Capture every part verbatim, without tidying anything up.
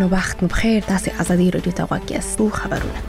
وخت مو بخیر. تاسو ازادي رادیو ته غواړئ او خبرونه.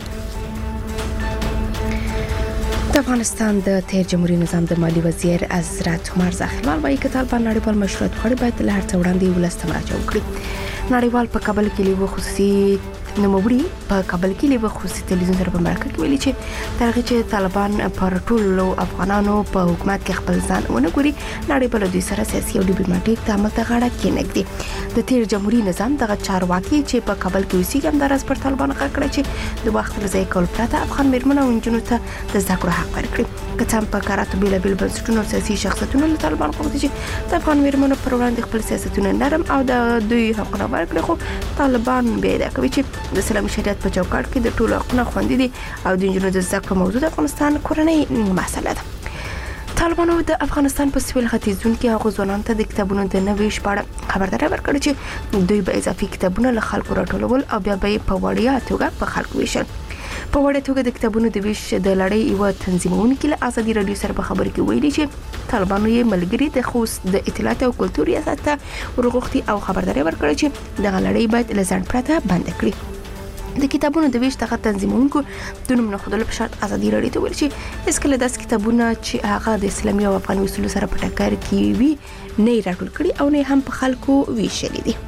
د افغانستان د تیر جمهوریت نظام د مالی وزیر حضرت عمر زاخیلوال وايي چې طالبان نړیوال مشروعیت غواړي باید له هر څه وړاندې ولست مراجعه وکړي. نړیوال په کابل کې لیو خصوصي نوموړي په کابل کې لیو خصوصي تلویزیون سره په مرکه کې ویلي چې ترغه چې طالبان پر ټولو افغانانو په حکومت کې خپل ځان ونه ګوري، نړیوال دوی سره سیاسي او ډیپلوماټیک تعامل ته غاړه کېنږدي. د تیر جمهوریت نظام دغه چارواکي چې په کابل کې اوسېږي هم د راز پر طالبان غږ کړی چې د وخت ځای کول پرته افغان میرمنو او نجونو ته د زده کړو حق ورکړي. کڅم په کاراتو بیل بیل بنسټونو سیاسي شخصیتونو له طالبان غوښتي چې د افغان میرمنو پر وړاندې خپل سیاستونه نرم او د دوی حقونه ورکړي، خو طالبان بیا دا کوي چې د اسلامي شریعت په چوکاټ کې د ټولو حقونه خوندي دي او د نجونو د زده کړو موضوع د افغانستان کورنۍ مسله ده. طالبانو د افغانستان په سویل ختیځون کې هغو ځوانانو ته د کتابونو د نوي شپاړه خبرداری ورکړه چې دوی به اضافي کتابونه له خلکو راټولول او بیا به په وړیا توګه په خلکو ویشل. په وړیا توګه د کتابونو د ویش د لړۍ یو تنظیمونکي له ازادي رادیو سره په خبر کې ویلي چې طالبانو یې ملګری د خوست د اطلاعات او کلتور ریاست ته ورغوښتي او خبرداری ورکړه چې دغه لړۍ باید له ځنډ پرته بند کړي. د کتابونو د ویش دغه تنظیمونکو د نوم نه خودلو په شرط ازادي رادیو ته ویل چې هیڅ کله داس کتابونه چې هغه د اسلامي او افغاني اصولو سره په ټکر کې وي نه راټول کړي او نه هم په خلکو ویشلي دي.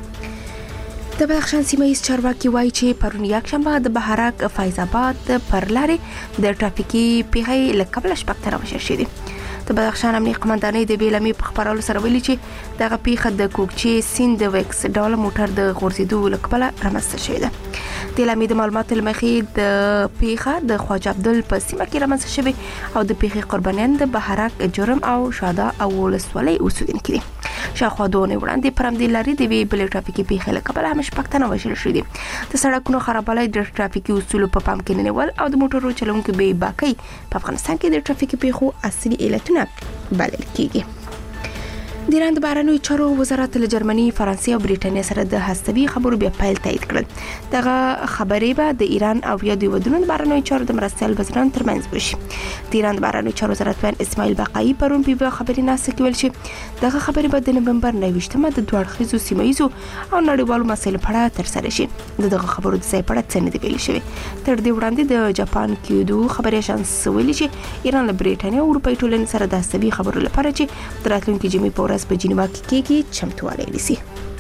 د بدخشان سیمه ییز چارواکي وایي چې پرون یکشنبه د بهارک فیض آباد پر لارې د ټرافیکي پیښې له کبله شپږ تنه وژل شوي دي. د بدخشان امنیه قومندانۍ د بیلمې په خبرولو سره ویلي چې دغه پیښه د کوکچې سیند د وکس ډول موټر د غورځېدو له کبله رامنځته شوې ده. د بیلمې د معلوماتو له مخې د پیښه د خواجه عبدل په سیمه کې رامنځته شوې او د پیښې قربانیان د بهارک جرم او شاده او ولسوالۍ اوسیدونکي دي. شاوخوا دوه اونۍ وړاندې پر همدې لارې د یوې بلې ټرافیکي پیښې له کبله هم شپږ تنه وژل شوي دي. د سړکونو خرابوالی د ټرافیکي اصولو په پام کې نه نیول او د موټرو چلوونکو بې باکۍ په افغانستان کې د ټرافیکي پیښو اصلي علتونه بلل کېږي. د ایران د بهرنیو چارو وزارت له جرمني، فرانسې او بریټانیا سره د هستوي خبرو بیا پیل تایید کړل. دغه خبرې به د ایران او یا د ودونو د بهرنیو چارو د مرستیال وزیرانو ترمنځ وشي. د ایران د بهرنیو چارو وزارت وزیر اسماعیل باقایي پرون په یوه خبري ناسته کې ویل چې دغه خبرې به د نومبر نهه د دوه اړخیزو سیمه ییزو او نړیوالو مسایلو په اړه ترسره شي. دغه خبرو د ځای په اړه څه نه دی ویل شوی. تر دې وړاندې د جاپان کیودو خبري اژانس ویلي چې ایران له بریټانیا او اروپایي ټولنې سره د هستوي خبرو لپاره چې د راتلونکي جمعې په ورځ په جنیوا کې کېږي چمتووالی نیسي.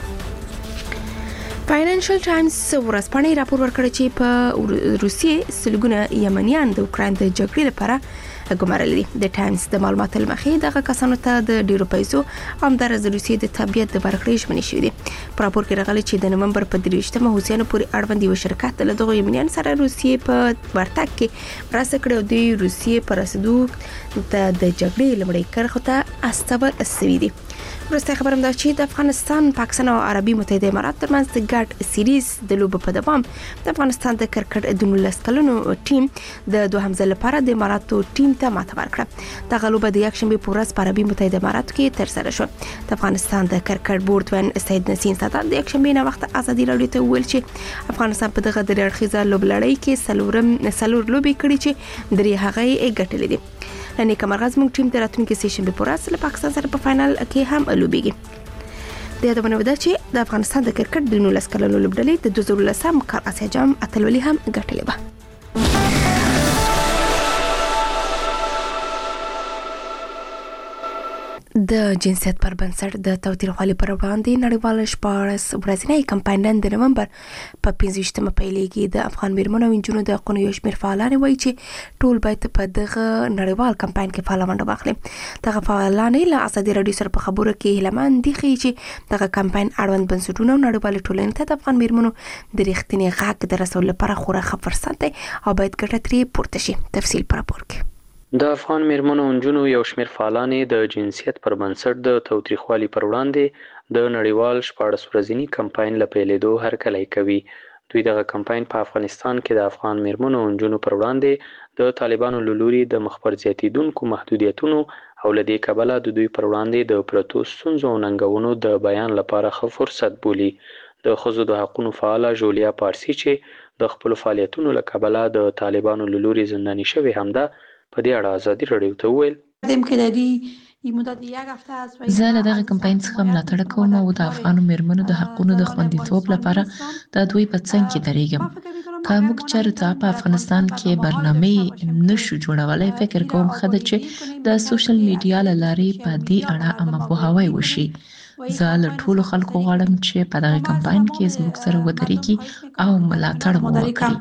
فاینانشل ټایمز ورځپاڼې راپور ورکړی چې په روسیې سلګونه یمنیان د اوکراین د جګړې لپاره ګمارل دي. د ټایمز د معلوماتو له مخې دغه کسانو ته د ډیرو پیسو همدارس د روسیې د طبیعت د برخړې ژمنې شوې دي. په راپور کې راغلي چې د نومبر په درویشتمه حوثیانو پورې اړوند یو شرکت له دغو یمنیانو سره روسیې په ورتګ کې مرسته کړې او د روسیې په رسېدو ته د جګړې لومړۍ کرښو ته استول شوي دي. وروسته خبر هم دا چې د افغانستان، پاکستان او عربي متحده امارات ترمنځ د ګډ سیریز د لوبو په دوام د افغانستان د کرکټ د نولس کلنو ټیم د دوهم ځل لپاره د اماراتو ټیم ته ماته ورکړه. دغه لوبه د یکشنبې په ورځ په عربي متحده اماراتو کې ترسره شوه. د افغانستان د کرکټ بورډ وین سید نسیم سادات د یکشنبې نه وخت ازادي رادیو ته ویل چې افغانستان په دغه درې اړخیزه لوبلړۍ کې څلورم څلور لوبې کړې چې درې هغه یې ګټلې دي. لنې کمرغاز موږ ټیم د راتلونکي سه شنبه په ورځ له پاکستان سره په فائنل کې هم لوبېږي. د یادونه وده چې د افغانستان د کرکټ د نولس کلنو لوبډلې د دوه زره لسم کال اسیا جام اتلولي هم ګټلې وه. د جنسیت پر بنسټ د تاوتریخوالي پر وړاندې نړیوال شپاړس ورځنی کمپاین نن د نومبر په پنځه پیلېږي. د افغان میرمنو او نجونو د حقونو یو شمېر فعالان وایي چې ټول باید په دغه نړیوال کمپاین کې فعاله ونډه واخلي. دغه فعالان له ازادي رادیو سره په خبرو کې هیلهمند دي چې دغه کمپاین اړوند بنسټونه او نړیوال ټولنې ته د افغان میرمنو د رښتینې غږ د رسولو لپاره خورا ښه فرصت دی او باید ګټه ترې پورته شي. تفصیل په راپور کې. د افغان میرمنو او نجونو یو شمېر فعالان د جنسیت پر بنسټ د تاوتریخوالي پر وړاندې د نړیوال شپاړس ورځني کمپاین له پیلېدو هرکلی کوي. دوی دغه کمپاین په افغانستان کې د افغان میرمنو او نجونو پر وړاندې د طالبانو له لوري د مخبر زیاتېدونکو محدودیتونو او له دې کبله د دوی پر وړاندې د پرتو ستونزو او ننګونو د بیان لپاره ښه فرصت بولي. د ښځو د حقونو فعاله ژولیا پارسي چې د خپلو فعالیتونو له کبله د طالبانو له لوري زنداني شوې هم ده، په دې اړه ازادي رادیو ته وویل dem که داری زه له دغه کمپاین څخه ملاتړ کوم او د افغانو میرمنو د حقونو د خوندیتوب لپاره د دوی په څنګ کې درېږم. که موږ چېرته په افغانستان کې برنامې نشو جوړولی، فکر کوم ښه ده چې د سوشل میډیا له لارې په دې اړه عامه پوهاوی وشي. زه له ټولو خلکو غواړم چې په دغه کمپاین کې زموږ سره ودرېږي او ملاتړ مو وکړي.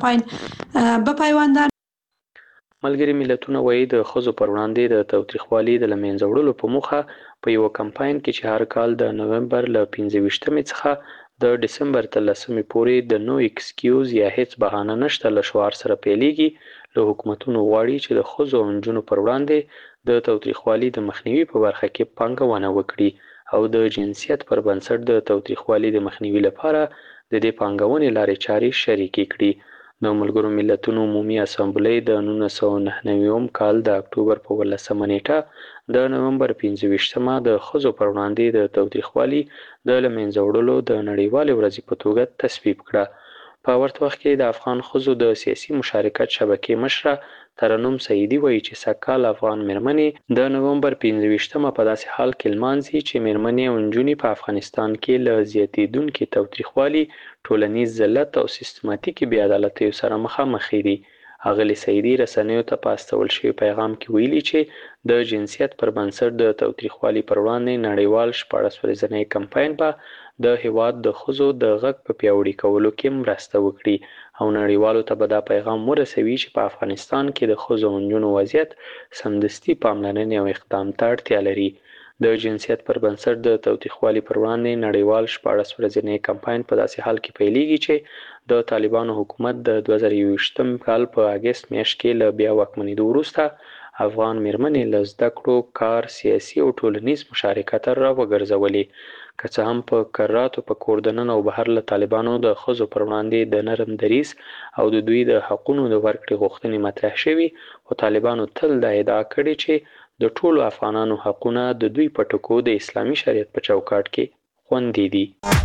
ملګري ملتونه وایي د ښځو پر وړاندې د تاوتریخوالي د له منځه وړلو په موخه په یوه کمپاین کې چې هر کال د نومبر له پنځه ویشتمې څخه د ډسمبر تر لسمې پورې د نو ایکسکیوز یا هیڅ بهانه نشته له شعار سره پیلیږي، له حکومتونو غواړي چې د ښځو او نجونو پر وړاندې د تاوتریخوالي د مخنیوي په برخه کې پانګونه وکړي او د جنسیت پر بنسټ د تاوتریخوالي د مخنیوي لپاره د دې پانګونې لارې چارې شریکې کړي. د ملګرو ملتونو عمومي اسامبلې د نولس سوه نهه نوي کال د اکتوبر په اوولسمه نیټه د نومبر پنځه ویشتمه د ښځو پر وړاندې د تاوتریخوالي د له منځه وړلو د نړیوالې ورځې په توګه تصویب کړه. په ورته وخت کې د افغان ښځو د سیاسي مشارکت شبکې مشره ترنم سعیدي وایي چې سږکال افغان میرمنې د نومبر پنځه ویشتمه په داسې حال کې لمانځي چې میرمنې او نجونې په افغانستان کې له زیاتېدونکي تاوتریخوالي، ټولنیز ذلت او سیستماتیکي بېعدالتیو سره مخامخ دي. ښاغلي سعیدي رسنیو ته په استول شوي پیغام کې ویلي چې د جنسیت پر بنسټ د تاوتریخوالي پر وړاندې نړیوال شپاړس ورځنی کمپاین به د هېواد د ښځو د غږ په پیاوړي کولو کې مرسته وکړي او نړیوالو ته به دا پیغام ورسوي چې په افغانستان کې د ښځو او نجونو وضعیت سمدستي پاملرنې او اقدام ته اړتیا لري. د جنسیت پر بنسټ د تاوتریخوالي پر وړاندې نړیوال شپاړس ورځنی کمپاین په داسې حال کې پیلیږي چې د طالبانو حکومت د دوه زره یوویشتم کال په اګست میاشت کې له بیا واکمنېدو وروسته افغان میرمنې له زده کړو، کار، سیاسي او ټولنیز مشارکت را وګرځولې. که څه هم په کراتو په کور دننه او بهر له طالبانو د ښځو پر وړاندې د نرم دریځ او د دوی د حقونو د ورکړې غوښتنې مطرح شوي، خو طالبانو تل دا ادعا کړې چې د ټولو افغانانو حقونه د دوی په ټکو د اسلامي شریعت په چوکاټ کې خوندي دي.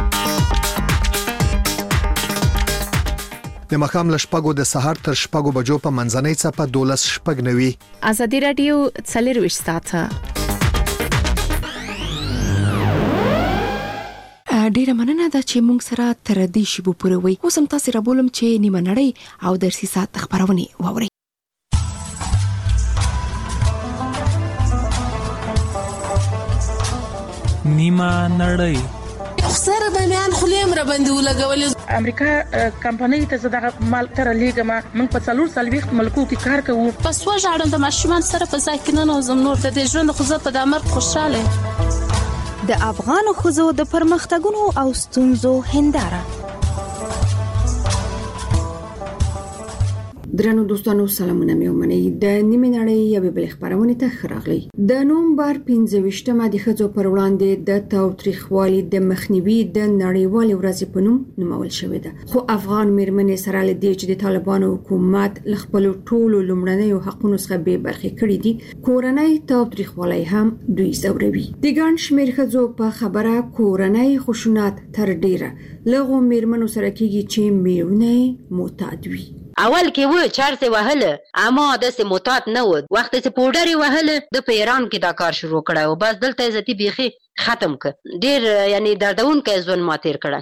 د ماښام له شپږو د سهار تر شپږو بجو په منځنۍ څپه دولس شپږ نوي ازادي راډیو څلرویشت ساعته ډیره مننه ده چې موږ سره تر دې شیبو پورې وي. اوس هم تاسو را بولم چې نیمه نړۍ او درسي ساعت خبرونه واوري. نیمه نړۍ سره د میان خلیم را باندې ولګولې. امریکا کمپنۍ ته زداغه مال تر لیګه ما موږ په څلور سالويخت ملکو کې کار کوو. پس وژاړم د ماشومان سره په ځای کې نه نوزم نور د دې ژوند خو زه په دامر خوشاله. د افغان ښځو د پرمختګونو او ستونزو هنداره. درنو دوستانو سلامونه مې ومنئ. د نیمه نړۍ یوې بلې خبرونه ته خراغلی. د نومبر پنځه ویشتمه د ښځو پر وړاندې د تاوتریخوالي د مخنیوي د نړیوالې ورځې په نوم نومول شوې ده. خو افغان میرمنې سره له دې چې د طالبانو حکومت له خپل ټولو لومړنیو حقونو څخه بې برخې کړې دي، کورنۍ تاوتریخوالي هم دوی زوروي. د ګڼ شمېر ښځو په خبره کورنۍ خشونت تر ډیره لغو میرمنو سره کېږي چې میړونه معتاد وي. اول کې و چارسه وهله اما د سه معتاد نه و. وخت چې پوډری وهله د پیران کې دا کار شروع کړه او بس دلته عزتي بيخي ختم ک. ډیر یعنی دردون کې ځون ما تیر کړه.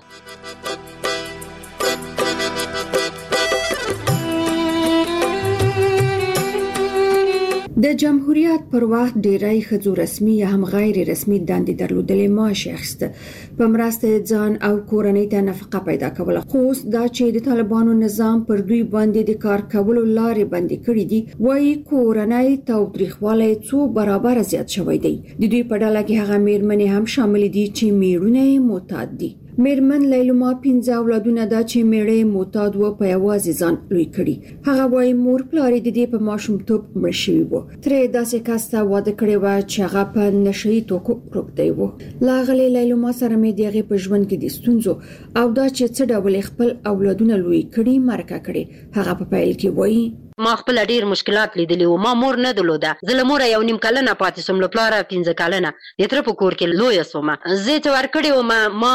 د جمهوریت پر وخت ډیری ښځو رسمي یا هم غیر رسمي دندې درلودلې، معاش اخیسته، په مرسته ځان او کورنۍ ته نفقه پیدا کوله. خو دا چې د طالبانو نظام پر دوی باندې د کار کولو لارې بندي کړې دي، وایي کورنۍ تاوتریخوالی څو برابر زیات شوی دی. د دوی په ډله کې هغه میرمنې هم شامل دي چې میړونه معتاد دي. میرمن لیلما پنځه اولادونه دا چې میړه معتاد و په یوازې ځان لوی کړي. هغه وایي مور پلار د دې په ماشومتوب مړ شوی و. ترې داسې کس ته واده کړی و چې هغه په نشهیي توکو روږدی و. لاغلې لیلما سره مې د هغې په ژوند کې د ستونزو او دا چې څه ډول خپل اولادونه لوی کړي مرکه کړي. هغه په پیل کې وایي ما خپل ډیر مشکلات لیدلې و. ما مور نه درلوده. زه له موره یو نیم کلنه پاتې سوم، له پلاره پنځه کلنه. د تره په کور کې لویه سومه. زه چې ورکړې وم ما یو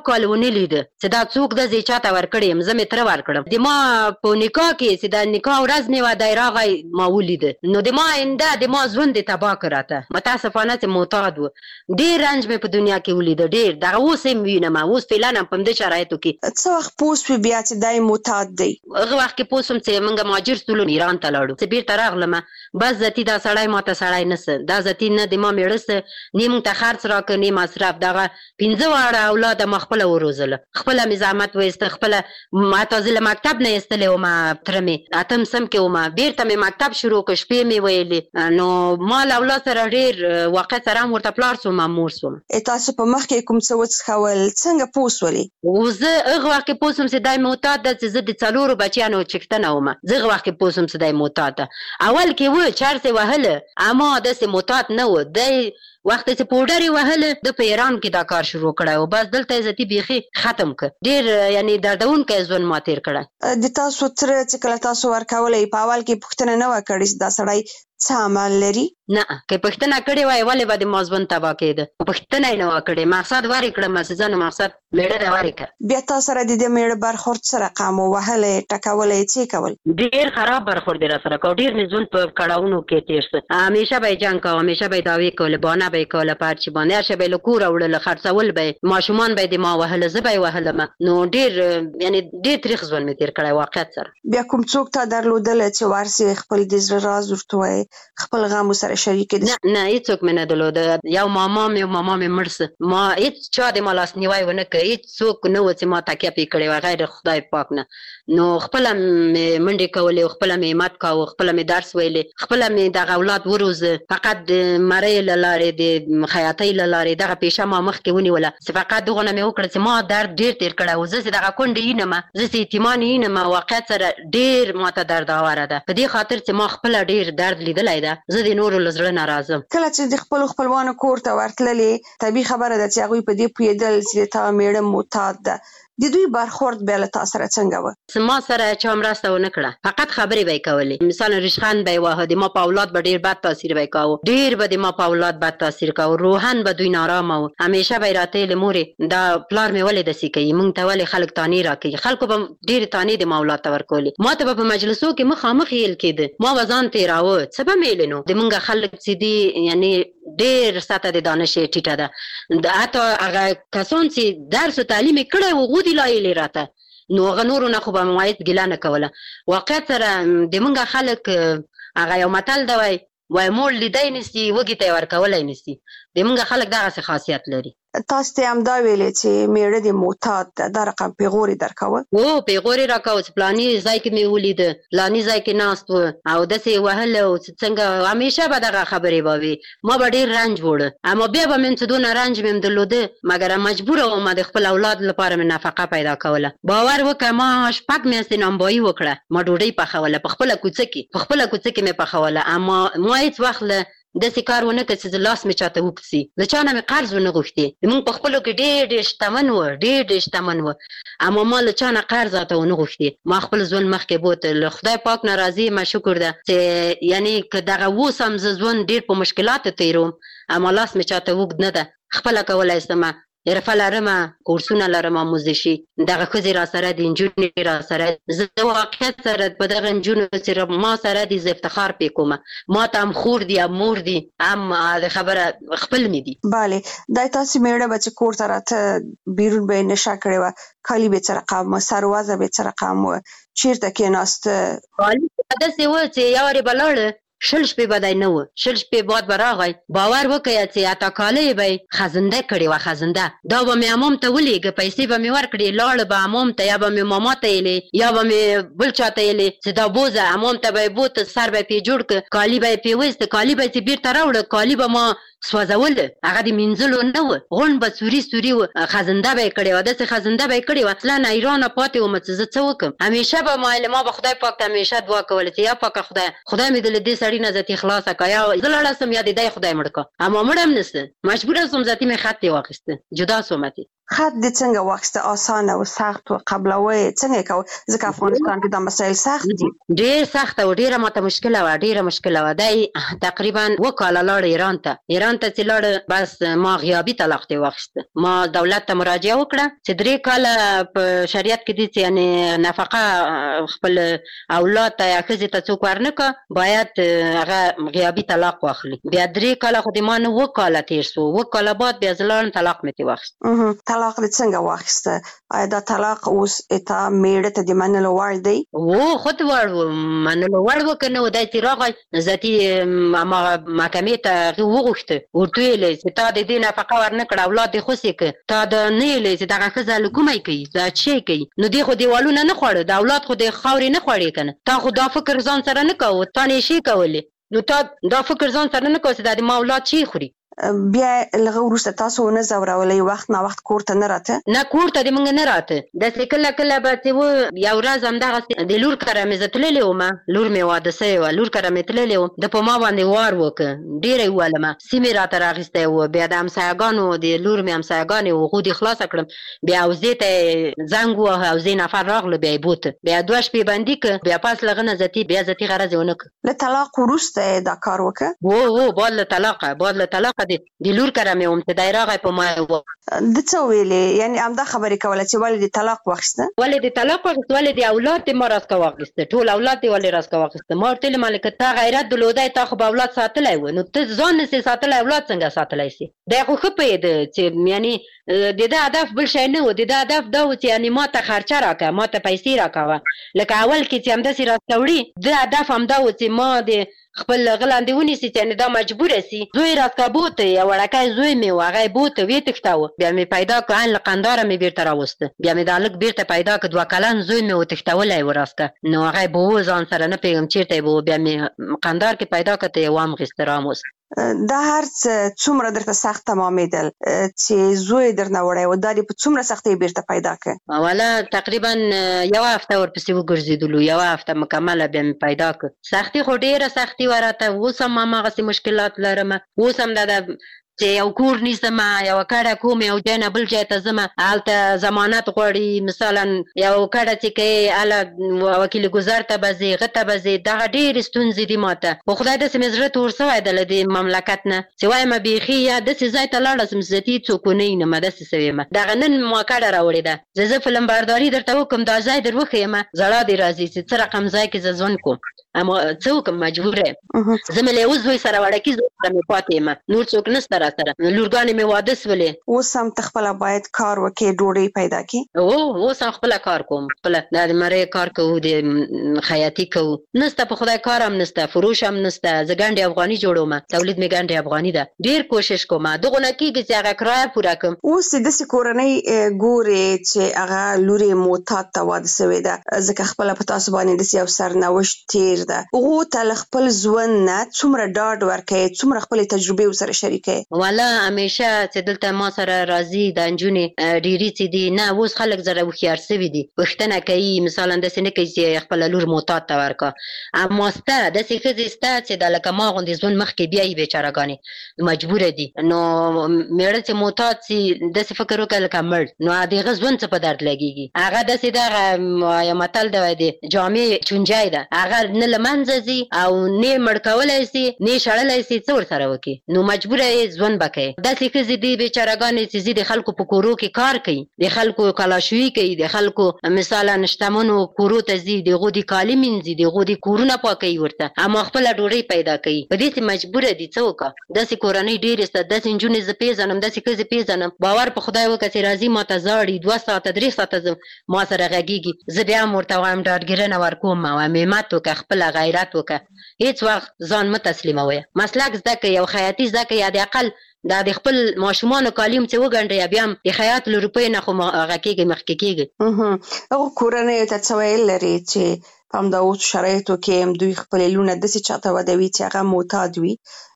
کال ونه لیده چې دا څوک د زی چاته ورکړی یم زه مې تره ورکړم د ما په نکاح کې چې د نکاح ورځ مې وه دی راغی ما ولیده نو د ما آینده د ما ژوند یې تباه کړ راته متاسفانه چې معتاد و ډېر رنج مې په دنیا کې ولیده ډېر دغه اوس یې وینم اوس فعلا هم په همدې شرایطو کې څه وخت پوه شوې بیا چې دی معتاد دی هغه وخت کې پوه شوم چې موږ مهاجر شولو ایران ته لاړو چې بیرته راغلم بس ذاتي دا سړی ماته سړی نسه دا ذاتي نه د ما مېړه څه نه موږ ته خرڅ راکړه نه مصرف دغه پنځه واړه اولاد ما خپله وروزله خپله مې زحمت وایسته خپله حتی زه له مکتب نه ایستلی وم تره مې اتم سم کې وم بیرته مې مکتب شروع کړ شپې مې ویلې نو ما له اولاد سره ډېر واقع سره هم ورته پلار سوم هم مور سوم تاسو په مخکې کوم څه وڅښول څنګه پوه شولې و زه هغه وخت کې پوه سوم چې دی معتاد ده چې زه د څلورو بچیانو چښتنه وم زه هغه وخت کې پوه سوم چې دی معتاد ده اول کې و چرس یې وهله اما داسې معتاد نه و دی وخت چې پوډر یې وهله د په ایران کې دا کار شروع کړی و بس دلته یې ذاتي بیخي ختم کړ ډېر یعنی دردونکی ژوند ما تېر کړی د تاسو تره چې کله تاسو ورکولی په اول کې پوښتنه نه وه کړې چې دا سړی څه عمل لري نه که پوښتنه کړې وای ولې به د ما ژوند تباه کېده پوښتنه یې نه وه کړې مقصد ورې کړم چې زه نو مقصد مېړه دې ورې کړه بیا تا سره د دې مېړه برخورد څه رقم و وهلی ټکولی یې څه کول ډېر خراب برخورد یې راسره کوه ډېر مې ژوند په کړاوونو کې تېر شه همیشه به یې جنګ کوه همیشه به یې دعوې کولې بهانه به یې کوله په هر چي باندې هر شی به یې له کوره وړله خرڅول به یې ماشومان به یې د ما وهله زه به یې وهلم نو ډېر یعنې ډېر تریخ ژوند مې تېر کړی واقعیت سره بیا کوم څوک تا درلودله چې ورسې خپل د زړه راز ورته وایې خپل غم ورسره شریک نه نه هېڅوک مې نه درلوده یو ماما مې ماما مې مړ شه ما هېڅ چا د ما لاسنیوی ونه کړ هېڅوک نه و چې ما تکیه پرې کړې وه غیر خدای پاک نه نو خپله مې منډې کولې خپله مې همت کاوه خپله مې درس ویلې خپله مې دغه اولاد وروزه فقط د مرۍ له لارې د خیاطۍ له لارې دغه پیشه ما مخکې ونیوله چې فقط دغونه مې وکړه چې ما درد ډېر تېر کړی و زه چې دغه کونډې ینم زه چې یتیمان ینم واقعیت سره ډېر ماته درداوره ده په دې خاطر چې ما خپله ډېر درد لیدلی ده زه د نورو له زړه نه راځم کله چې د خپلو خپلوانو کور ته ورتللې طبیعي خبره ده چې هغوی په دې پوهېدل چې د تا مېړه معتاد ده د دوی برخورد بیا له تا سره څنګه وه ما سره چا مرسته ونه کړه فقط خبرې به یې کولې مثلا ریشخند به یې واهه د ما په اولاد به ډېر بد تاثیر به یې کاوه ډېر به د ما په اولاد بد تاثیر کاوه روحن به دوی نارامه وو همیشه به یې راته ویلې مورې دا پلار مې ولې داسې کوي موږ ته ولې خلک تانې راکوي خلکو به ډېرې تانې د ما اولاد ته ورکولې ما ته به په مجلسو کې مخامخ ویل کېده ما به ځان تېراوه څه به مې ویلې نو د موږ خلک چې دي یعنې ډېر سطح د دانش یې ټیټه ده حتی هغه کسان چې درس و تعلیم یې کړی و هغو دي لایلې راته نو هغه نورو نه خو به مې وایست ګیله نه کوله واقعیت سره د موږ خلک هغه یو متل ده وایي وایي مور لیدی نیسي وږي ته یې ورکولی نیسي د موږ خلک دغسې خاصیت لري تاسو ته همدا ویلې چې میړه دې معتاد ده دا رقم پیغور یې درکوه هو پیغور یې راکوه چې پلاني ځای کې مې ولیده پلاني ځای کې ناست و او داسې یې وهله او څنګه همیشه به دغه خبرې به وي ما به ډېر رنج وړه اما بیا به مې چې دونه رنج مې هم درلوده مګر مجبوره وم د خپل اولاد لپاره مې نفقه پیدا کوله باور وکړه ما شپږ میاشتې نانبایي وکړه ما ډوډۍ پخوله په خپله کوڅه کې په خپله کوڅه کې مې پخوله اما ما هېڅ وخت له داسې کار ونه کړ چې لاس مې چاته اوږد سي له چا نه مې قرض ونه غوښتې موږ په خپلو کې ډېر ډېر شتمن وه ډېر ډېر شتمن وه اما ما له چا نه قرض راته ونه غوښتې ما خپل ژوند مخکې بوته له خدای پاک نه راضي یم شکر ده چې یعنې که دغه اوس هم زه ژوند ډېر په مشکلاتو تېروم اما لاس مې چاته اوږد نه ده خپله کولی شم حرفه لرمه کورسونه لرم آموزشي دغه ښځې را سره دي نجونې را سره زه واقعیت سره په دغه نجونو چې ما سره دي زه افتخار پې کومه ما ته هم خور دي هم مور دي هم د خبره خپل مې دي بله دا تاسې میړه به چې کور ته راته بیرون به یې نشه کړې وه کالي به یې څه رقم وه سروازه به یې څه رقم وه چېرته کېناسته کالي داسې وه چې یو وارې به لاړه شل شپې به دی نه و شل شپې بعد به راغی باور وکړه چې اته کالۍ به یې خزنده کړې وه خزنده دا به مې عمام ته ولېږه پیسې به مې ورکړې لاړه به عمام ته یا به مې ماما ته یېلې یا به مې بل چا ته یېلې چې دا بوزه عمام ته به یې بوته سر به یې پرې جوړ کړه کالي به یې پرې وایسته کالي به یې چې بېرته راوړه کالي به ما سوځوله هغه د مینځلو نه و غونډ به سوري سوري و خزنده به یې کړې وه داسې خزنده به یې کړې وه اصلا حیرانه پاتې ومه چې زه څه وکړم همیشه به ما ما به خدای پاک ته همیشه دعا کوله چې یا پاکه خدای خدای مې د له دې سړي نه ذاتي خلاصه کړه یا زه لاړه سم یا د دی خدای مړ کړه اما مړ هم نسته مجبوره سوم ذاتي مې خط یې واخیسته جدا سومه تې خط د څنګه واخیسته اسانه او سخت او قبلوي څنګه کو ځکه افغانستان کې د مسایل سخت دي ډیر سخت او ډیره ماته مشکله و ډیره مشکله و دای تقریبا وکاله لاړ ایران ته ایران ته چې لاړ بس ما غیابی طلاق ته واخیسته ما دولت ته مراجعه وکړه چې درې کاله په شریعت کې دي چې یعنی نفقه خپل اولاد ته یا ښځې ته څوک ورنکه باید هغه غیابی طلاق واخلي بیا درې کاله خو د ما نه اووه کاله تېر سو اووه کاله بعد بیا زه لاړم طلاق مې ترې واخیست طلاق دې څنګه واخیسته آیا دا طلاق اوس اتا میړه ته د منلو وړ دی او خود وړ و منلو وړ و که نه و دی چې راغی ذاتي محکمې ته هغې وغوښته ورته ویلې چې تا د دې نفقه ورنکړه اولاد دې خوسې که تا د نه ویلې چې دغه ښځه له کومی کوي دا څه کوي نو دې خو دیوالونه نه خوړه د اولاد خو د خاورې نه خوړې که نه تا خو دا فکر ځان سره نه کوو تا نه یې شی کولې نو تا دا فکر ځان سره نه کوو چې دا د ما اولاد چی خوري بیا لږ وروسته تاسو ونه ځورولئ وخت نه وخت کور ته نه راته نه کور ته د موږ نه راته داسې کله کله به چې و یو ورځ همدغسې د لور کره مې زه تللې ومه لور مې واده سوې وه لور کره مې تللې وم د په ما باندې وار وکړه ډېره یې ووهلمه سیمې راته راغیستی و بیا د همسایهګانو د لور مې همسایهګانې هغو دې خلاصه کړم بیا حوزې ته یې زنګ ووهه حوزې نفر راغله بیا یې بوته بیا دوه شپې بندي کړه بیا پس له هغه نه ذاتي بیا ذاتي غرض یې ونه کړه له طلاق وروسته یې دا کار وکړه و و بعد له طلاقه بعد له طلاقه د لور کره مې وم چې دی راغی په ما یې و د څه ویلې یعنې همدا خبرې کوله چې ولې دې طلاق واخیسته ولې دې طلاق واخیسته ولې دې اولاد دې ما راڅخه واخیسته ټول اولاد دې ولې راڅخه واخیسته ما ورته ویلې مالکه تا غیرت درلودی تا خو به اولاد ساتلی و نو ته ځان نسې ساتلی اولاد څنګه ساتلی سي دی خو ښه پوهېده چې یعنې د ده هدف بل شی نه و د ده هدف دا و چې یعنې ما ته خرچه راکړه ما ته پیسې راکوه لکه اول کې چې همداسې راڅخه وړي د هدف همدا و چې ما د خپل غلاندې ونیسي چې یعنې دا مجبوره سي زوی راڅخه بوته یو وړکی زوی مې و هغه یې بوته ویې تښتاوه بیا مې پیدا کړ ان له قنداره مې بېرته راوسته بیا مې دا هلک بېرته پیدا کړ دوه کلن زوی مې وتښتولی و راڅخه نو هغه یې به و ځان سره نه پوهېږم چېرته یې به و بیا مې قندار کې پیدا کړ ته یې وامغېسته راموست دا هر څه څومره درته سخت تمامېدل چې زوی درنه وړی و دا دې په څومره سختۍ بیرته پیدا کړ والا تقریبا یوه هفته ورپسې وګرځېدلو یوه هفته مکمله بیا مې پیدا کړ سختي خو ډېره سختي وه راته اوس هم هماغسې مشکلات لرم اوس هم دا د چې یو کور نیسم یوه کډه کوم یو ځای نه بل ځای ته ځم هلته ضمانت غواړي مثلا یو کډه چې کوې هله وکیل ګذر ته به ځې هغه ته به ځې دغه ډېرې ستونزې دي ما ته خو خدای داسې مې زړه تور سوی ده له دې مملکت نه چې وایم بیخي یا داسې ځای ته لاړه سم چې ذاتي څوک ونه وینم داسې سوې یم دغه نن ما کډه راوړې ده زه زه فلم برداري درته وکړم دا ځای در وښیم زړه دې راځي چې څه رقم ځای کې زه ژوند کوم اما څه وکړم مجبوره یم زه مې له یوه زوی سره وړکي زوی سره مې پاتې یم نور څوک نشته را سره لورګانې مې واده سولې اوس هم ته خپله باید کار وکړې ډوډۍ پیدا کړې او اوس هم خپله کار کوم خپله دا د مرۍ کار کوو د خیاطي کوو نسته په خدای کار هم نسته فروش هم نسته زه ګنډې افغاني جوړوم تولید مې ګنډې افغاني ده ډېر کوشش کوم دغه نه کېږي چې هغه کرایه پوره کړم اوس چې داسې کورنۍ ګورې چې هغه لور یې معتاد ته واده سوې ده ځکه خپله په تاسو باندې داسې یو سرنوشت تېر ده هغو ته له خپل ژوند نه څومره ډاډ ورکوې څومره خپلې تجربې ورسره شریکوې والا همیشه چې دلته ما سره راځي دا نجونې ډېرې چې دي نه اوس خلک زره هوښیار سوي دي پوښتنه کوي مثلا داسې نه کوي چې خپله لور معتاد ته ورکړه اما سته داسې ښځې سته چې دا لکه ما غوندې ژوند مخکې بیایي بېچارهګانې مجبوره دي نو مېړه چې معتاد سي داسې فکر وکړه لکه مړ نو د هغه ژوند څه په درد لګېږي هغه داسې دغه یو متل دی د جامې چونجی ده هغه نه له منځه ځي او نه مړ کولی سي نه شړلی سي څه ورسره وکړي نو مجبوره یې ژوند به کوي داسې ښځې دي بېچارهګانې چې ځي د خلکو په کورو کې کار کوي د خلکو کلاشویي کوي د خلکو مثلا شتمنو کورو ته ځي د هغو د کالي مینځي د هغو د کورونه پاکوي ورته اما خپله ډوډۍ پیدا کوي په دې چې مجبوره دي څه وکړه داسې کورنۍ ډېرې شته داسې نجونې زه پېژنم داسې ښځې پېژنم باور په خدای وکړه چې راځي ما ته زاړي دوه ساعته درې ساعته ما سره غږېږي زه بیا هم ورته وایم ډاډګیرنه ورکوم وایم همت وکړه خپله غیرت وکړه هېڅ وخت ځان مه تسلیمویه مسلک زده کړئ یو خیاطي زده کړئ یا د اقل دا د خپل ماشومانو کالیم چې وګنډئ بیا هم د خیاط له روپیو نه خو هغه کېږي مخکې کېږي هغو کورنیو ته څه ویل لري چې په همدا اوس شرایطو کې دوی خپلې لوڼه داسې چاته ودوي چې هغه معتاد وي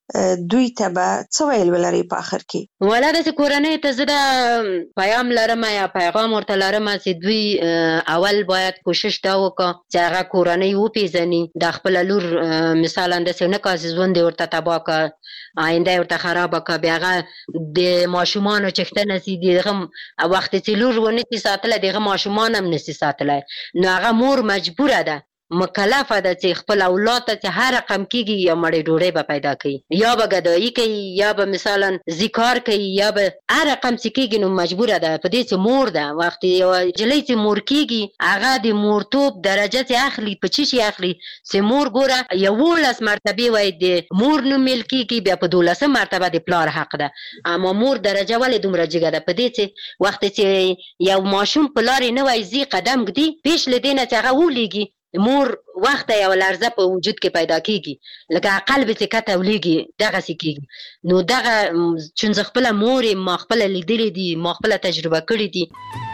دوی ته به څه ویل ولري په اخر کې؟ ولا داسې کورنۍ ته زه دا پیغام لرم یا پیغام ورته لرم چې دوی اول باید کوشش دا وکړه چې هغه کورنۍ وپېژني، د خپله لور مثالا داسې نه کړه چې ژوند یې ورته تباه کړه، آینده یې ورته خرابه کړه، بیا هغه د ماشومانو چښتنه سي د هغه وخت چې لور ونسي ساتلی د هغه ماشومان هم نسي ساتلی، نو هغه مور مجبوره ده مکلفه ده چې خپل اولاد ته چې هر رقم کېږي یا مړې ډوډۍ به پیدا کوي، یا به ګدایي کوي، یا به مثلا ذکار کوي، یا به هر رقم چې کېږي نو مجبوره ده په دې چې مور ده. وخت یوه نجلۍ چې مور کېږي هغه د مورتوب درجه چې اخلي په څه شي اخلي چې مور ګوره یولس مرتبې وایي د مور نوم میل کېږي، بیا په دولسم مرتبه د پلار حق ده، اما مور درجه ولې دومره جګه ده؟ په دې چې وخت چې یو ماشوم په لارې نه وایي ځي قدم ږدي، پیش له دې نه چې هغه ولیږي مور وخت یو لرزه په وجود کې پیدا کیږي، لکه قلب چې کته ولېږي دغسې کیږي. نو دغه چون زه خپله مور یم، ما خپله لیدلې دي، ما خپله تجربه کړې دي.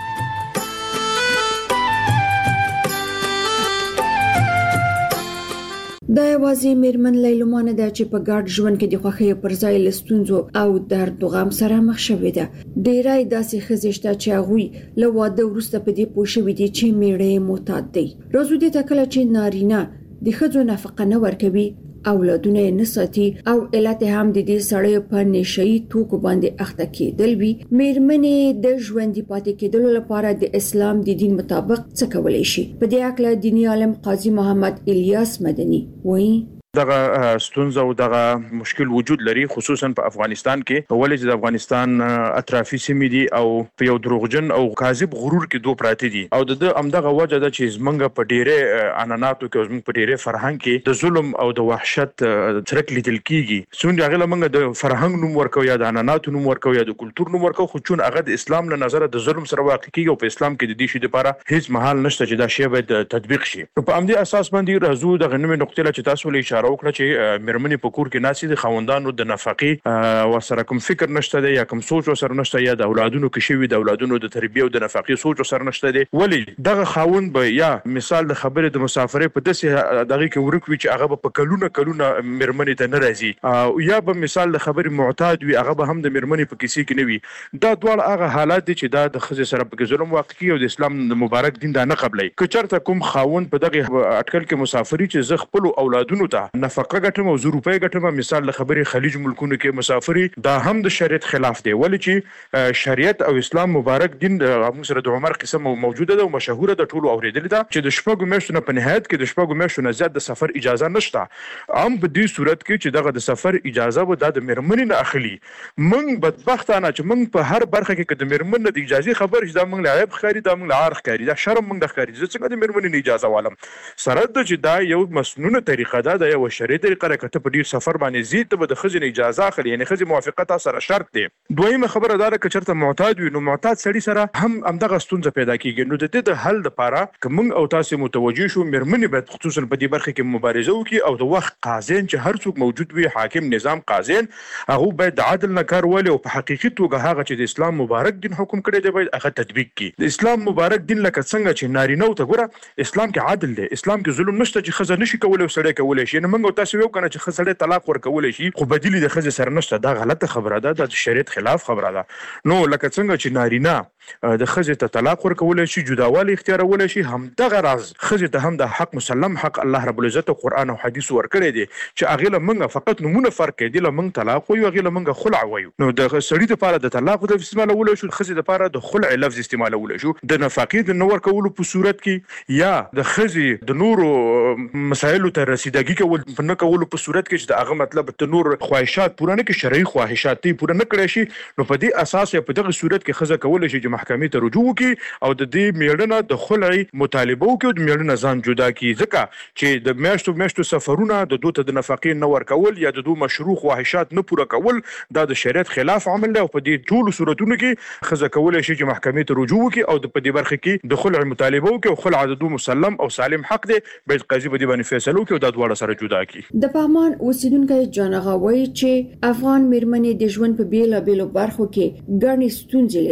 دا یوازې میرمن لیلما نه ده چې په ګډ ژوند کې د خوښۍ پر ځای له ستونزو او درد او غم سره مخ شوې ده. ډېری داسې ښځې شته چې هغوی له واده وروسته په دې پوه شوي دي چې میړه یې معتاد دی. راځو دې ته کله چې نارینه د ښځو نفقه نه ورکوي، اولادونه یې نه ساتي او علت هم د دې سړیو په نشهیي توکو باندې اخته کېدل وي، میرمنې د ژوندي پاتې کېدلو لپاره د اسلام د دین مطابق څه کولی شي؟ په دې هکله دیني عالم قاضي محمد الیاس مدني وایي دغه ستونزه او دغه مشکل وجود لري، خصوصا په افغانستان کې، ولې چې د افغانستان اطرافي سیمې دي او په یو دروغجن او کاذب غرور کې دوه پراته دي، او د همدغه وجه ده چې زمونږ په ډېرې عنعناتو کې او زمونږ په ډېرې فرهنګ کې د ظلم او د وحشت څرک لیدل کېږي. څومره هغه لمونږ د فرهنګ نوم ورکو یا د عنعناتو نوم ورکو یا د کلتور نوم ورکو، خو چون هغه د اسلام له نظره د ظلم سره واقع کېږي او په اسلام کې د دې شي لپاره هیڅ محل نشته چې دا شی باید تطبیق شي. په همدې اساس باندې راځو د غنمې نقطې له چې تاسو له اشاره وکړه چې میرمنې په کور کې ناسي د خاوندانو د نفقې ورسره کوم فکر نشته دی یا کوم سوچ ورسره نشته، یا د اولادونو کې شوي د اولادونو د تربیې او د نفقې سوچ ورسره نشته دی. ولې دغه خاوند به یا مثال د خبرې د مسافرۍ په داسې دغه کې ورک وي چې هغه به په کلونه کلونه میرمنې ته نه راځي، یا به مثال د خبرې معتاد وي، هغه به هم د میرمنې په کیسې کې نه وي. دا دواړه هغه حالات دي چې دا د ښځې سره پکې ظلم واقع کیږي او د اسلام د مبارک دین دا نه قبلوي. که چېرته کوم خاوند په دغه اټکل کې مسافري چې زه خپلو اولادونو ته نفقه ګټم او زه روپۍ ګټم، مثال د خبرې خلیج ملکونو کې مسافري، دا هم د شریعت خلاف دی. ولې چې شریعت او اسلام مبارک دین موږ سره د عمر قصه موجوده ده او مشهوره ده، ټولو اورېدلې ده چې د شپږو میاشتو نه په نهایت کې د شپږو میاشتو نه زیات د سفر اجازه نشته. هم په دې صورت کې چې دغه د سفر اجازه به دا د میرمنې نه اخلي. موږ بدبختانه چې موږ په هر برخه کې د میرمن نه د اجازې خبر چې دا موږ له عیب ښکاري، دا موږ له عار ښکاري، دا شرم موږ د ښکاري. زه څنګه د میرمنې نه اجازه والم؟ سره د چې دا یو مسنونه طریقه ده، دا یو شرعي طریقه ده. که ته په ډېر سفر باندې ځي ته به د ښځې نه اجازه اخلي، یعنې ښځې موافقت تا سره شرط دی. دویمه خبره دا ده که چېرته معتاد وي، نو معتاد سړي سره هم همدغه ستونزه پیدا کېږي. نو د دې د حل دپاره که موږ او تاسې متوجه شو، میرمنې باید خصوصا په دې برخه کې مبارزه وکړي او د وخت قاضیان چې هر څوک موجود وي، حاکم، نظام، قاضیان، هغه باید د عدل نه کار واخلي او په حقیقي توګه هغه چې د اسلام مبارک دین حکم کړی دی باید هغه تطبیق کړي. د اسلام مبارک دین لکه څنګه چې نارینهو ته ګوره اسلام کې عدل دی، اسلام کې ظلم نشته چې ښځه نشي کولی او سړی کولی شي. یعنې موږ او تاسې ویو که نه چې ښه سړی طلاق ورکولی شي خو بدیل د ښځې سره نشته، دا غلطه خبره ده، دا د شریعت خلاف خبره ده. نو لکه څنګه چې نارینه د ښځې ته طلاق ورکولی شي، جداوالی اختیارولی شي، همدغه راز ښځې ته هم د حق مسلم حق الله رب العزت او قرآن او حدیث ورکړی دی چې هغې له موږ فقط نومونه فرق کوي، دې له موږ طلاق وایو، هغې له موږ خلع وایو. نو د سړي دپاره د طلاق لفظ استعمالولی شو، د ښځې دپاره د خلع لفظ استعمالولی شو. د نفقې د نه ورکولو په صورت کې یا د ښځې د نورو مسایلو ته رسیدګي کول په نه کولو په صورت کې چې د هغه مطلب ته نور خواهشات پوره نه کړي، شرعي خواهشات ته پوره نه کړی شي، نو په دې اساس په دغه صورت کې ښځه کولی شي چې محکمې ته رجوع وکړي او د دې میړه د خلع مطالبه وکړي او د میړه نه ځان جدا کړي. ځکه چې د میاشتو میاشتو سفرونه د دوی ته د نفقې نه ورکول یا د دوی مشروع خواهشات نه پوره کول دا د شریعت خلاف عمل دی او په دې ټولو صورتونو کې ښځه کولی شي چې محکمې ته رجوع وکړي او په دې برخه کې د خلع مطالبه وکړي او خلع د دوی مسلم او سالم حق دی، باید قاضي په دې باندې فیصله وکړي او دا دواړه سره جدا کړي. د پغمان اوسیدونکی جان اغا وایي چې افغان میرمنې د ژوند په بیلابیلو برخو کې ګڼې ستونزې لري،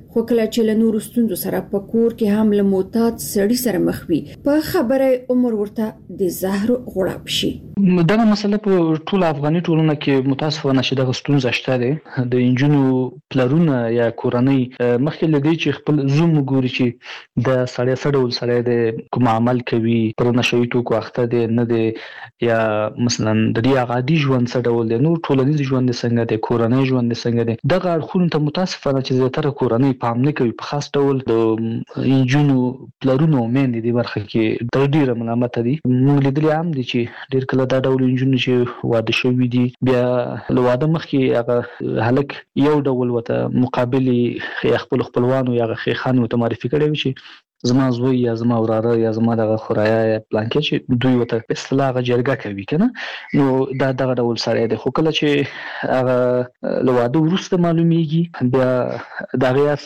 خو کله چې له نورو ستونزو سره په کور کې هم له معتاد سړي سره مخ وي په خبره عمر ورته د زهر غړپ شي. دغه مسله په ټول افغاني ټولنه کې متاسفانه چې دغه ستونزه شته ده. د انجونو پلرونه یا کورنۍ مخکې لدی چې خپل زوم ګوري چې د سړی سره ول سره د کوم عمل کوي پر نشوي ټکو اخته دي نه دي یا مثلا د دې عادي ژوند سره ول نو ټولنیز ژوند څنګه د کورنۍ ژوند څنګه دي. دغه اړخونه ته متاسفانه چې زیاتره کورنۍ پام نه کوي، په خاص ډول د انجونو پلرونو مېندې د برخه کې د ډیره ملامت دي. موږ لیدلې هم دي چې ډیر کله دا ډول انجونو چې واده شوي دي بیا له واده مخکې هغه هلک یو ډول وته مقابل خپل خپلوانو یا خېخانو ته معرفي کړي وي چې زما زوی یا زما وراره یا زما دغه خورایا یا پلانکې چې دوی وته په اصطلاح جرګه کوي کنه. نو دا دغه ډول سره دی. خو کله چې هغه له واده وروسته معلومیږي بیا دغه یاس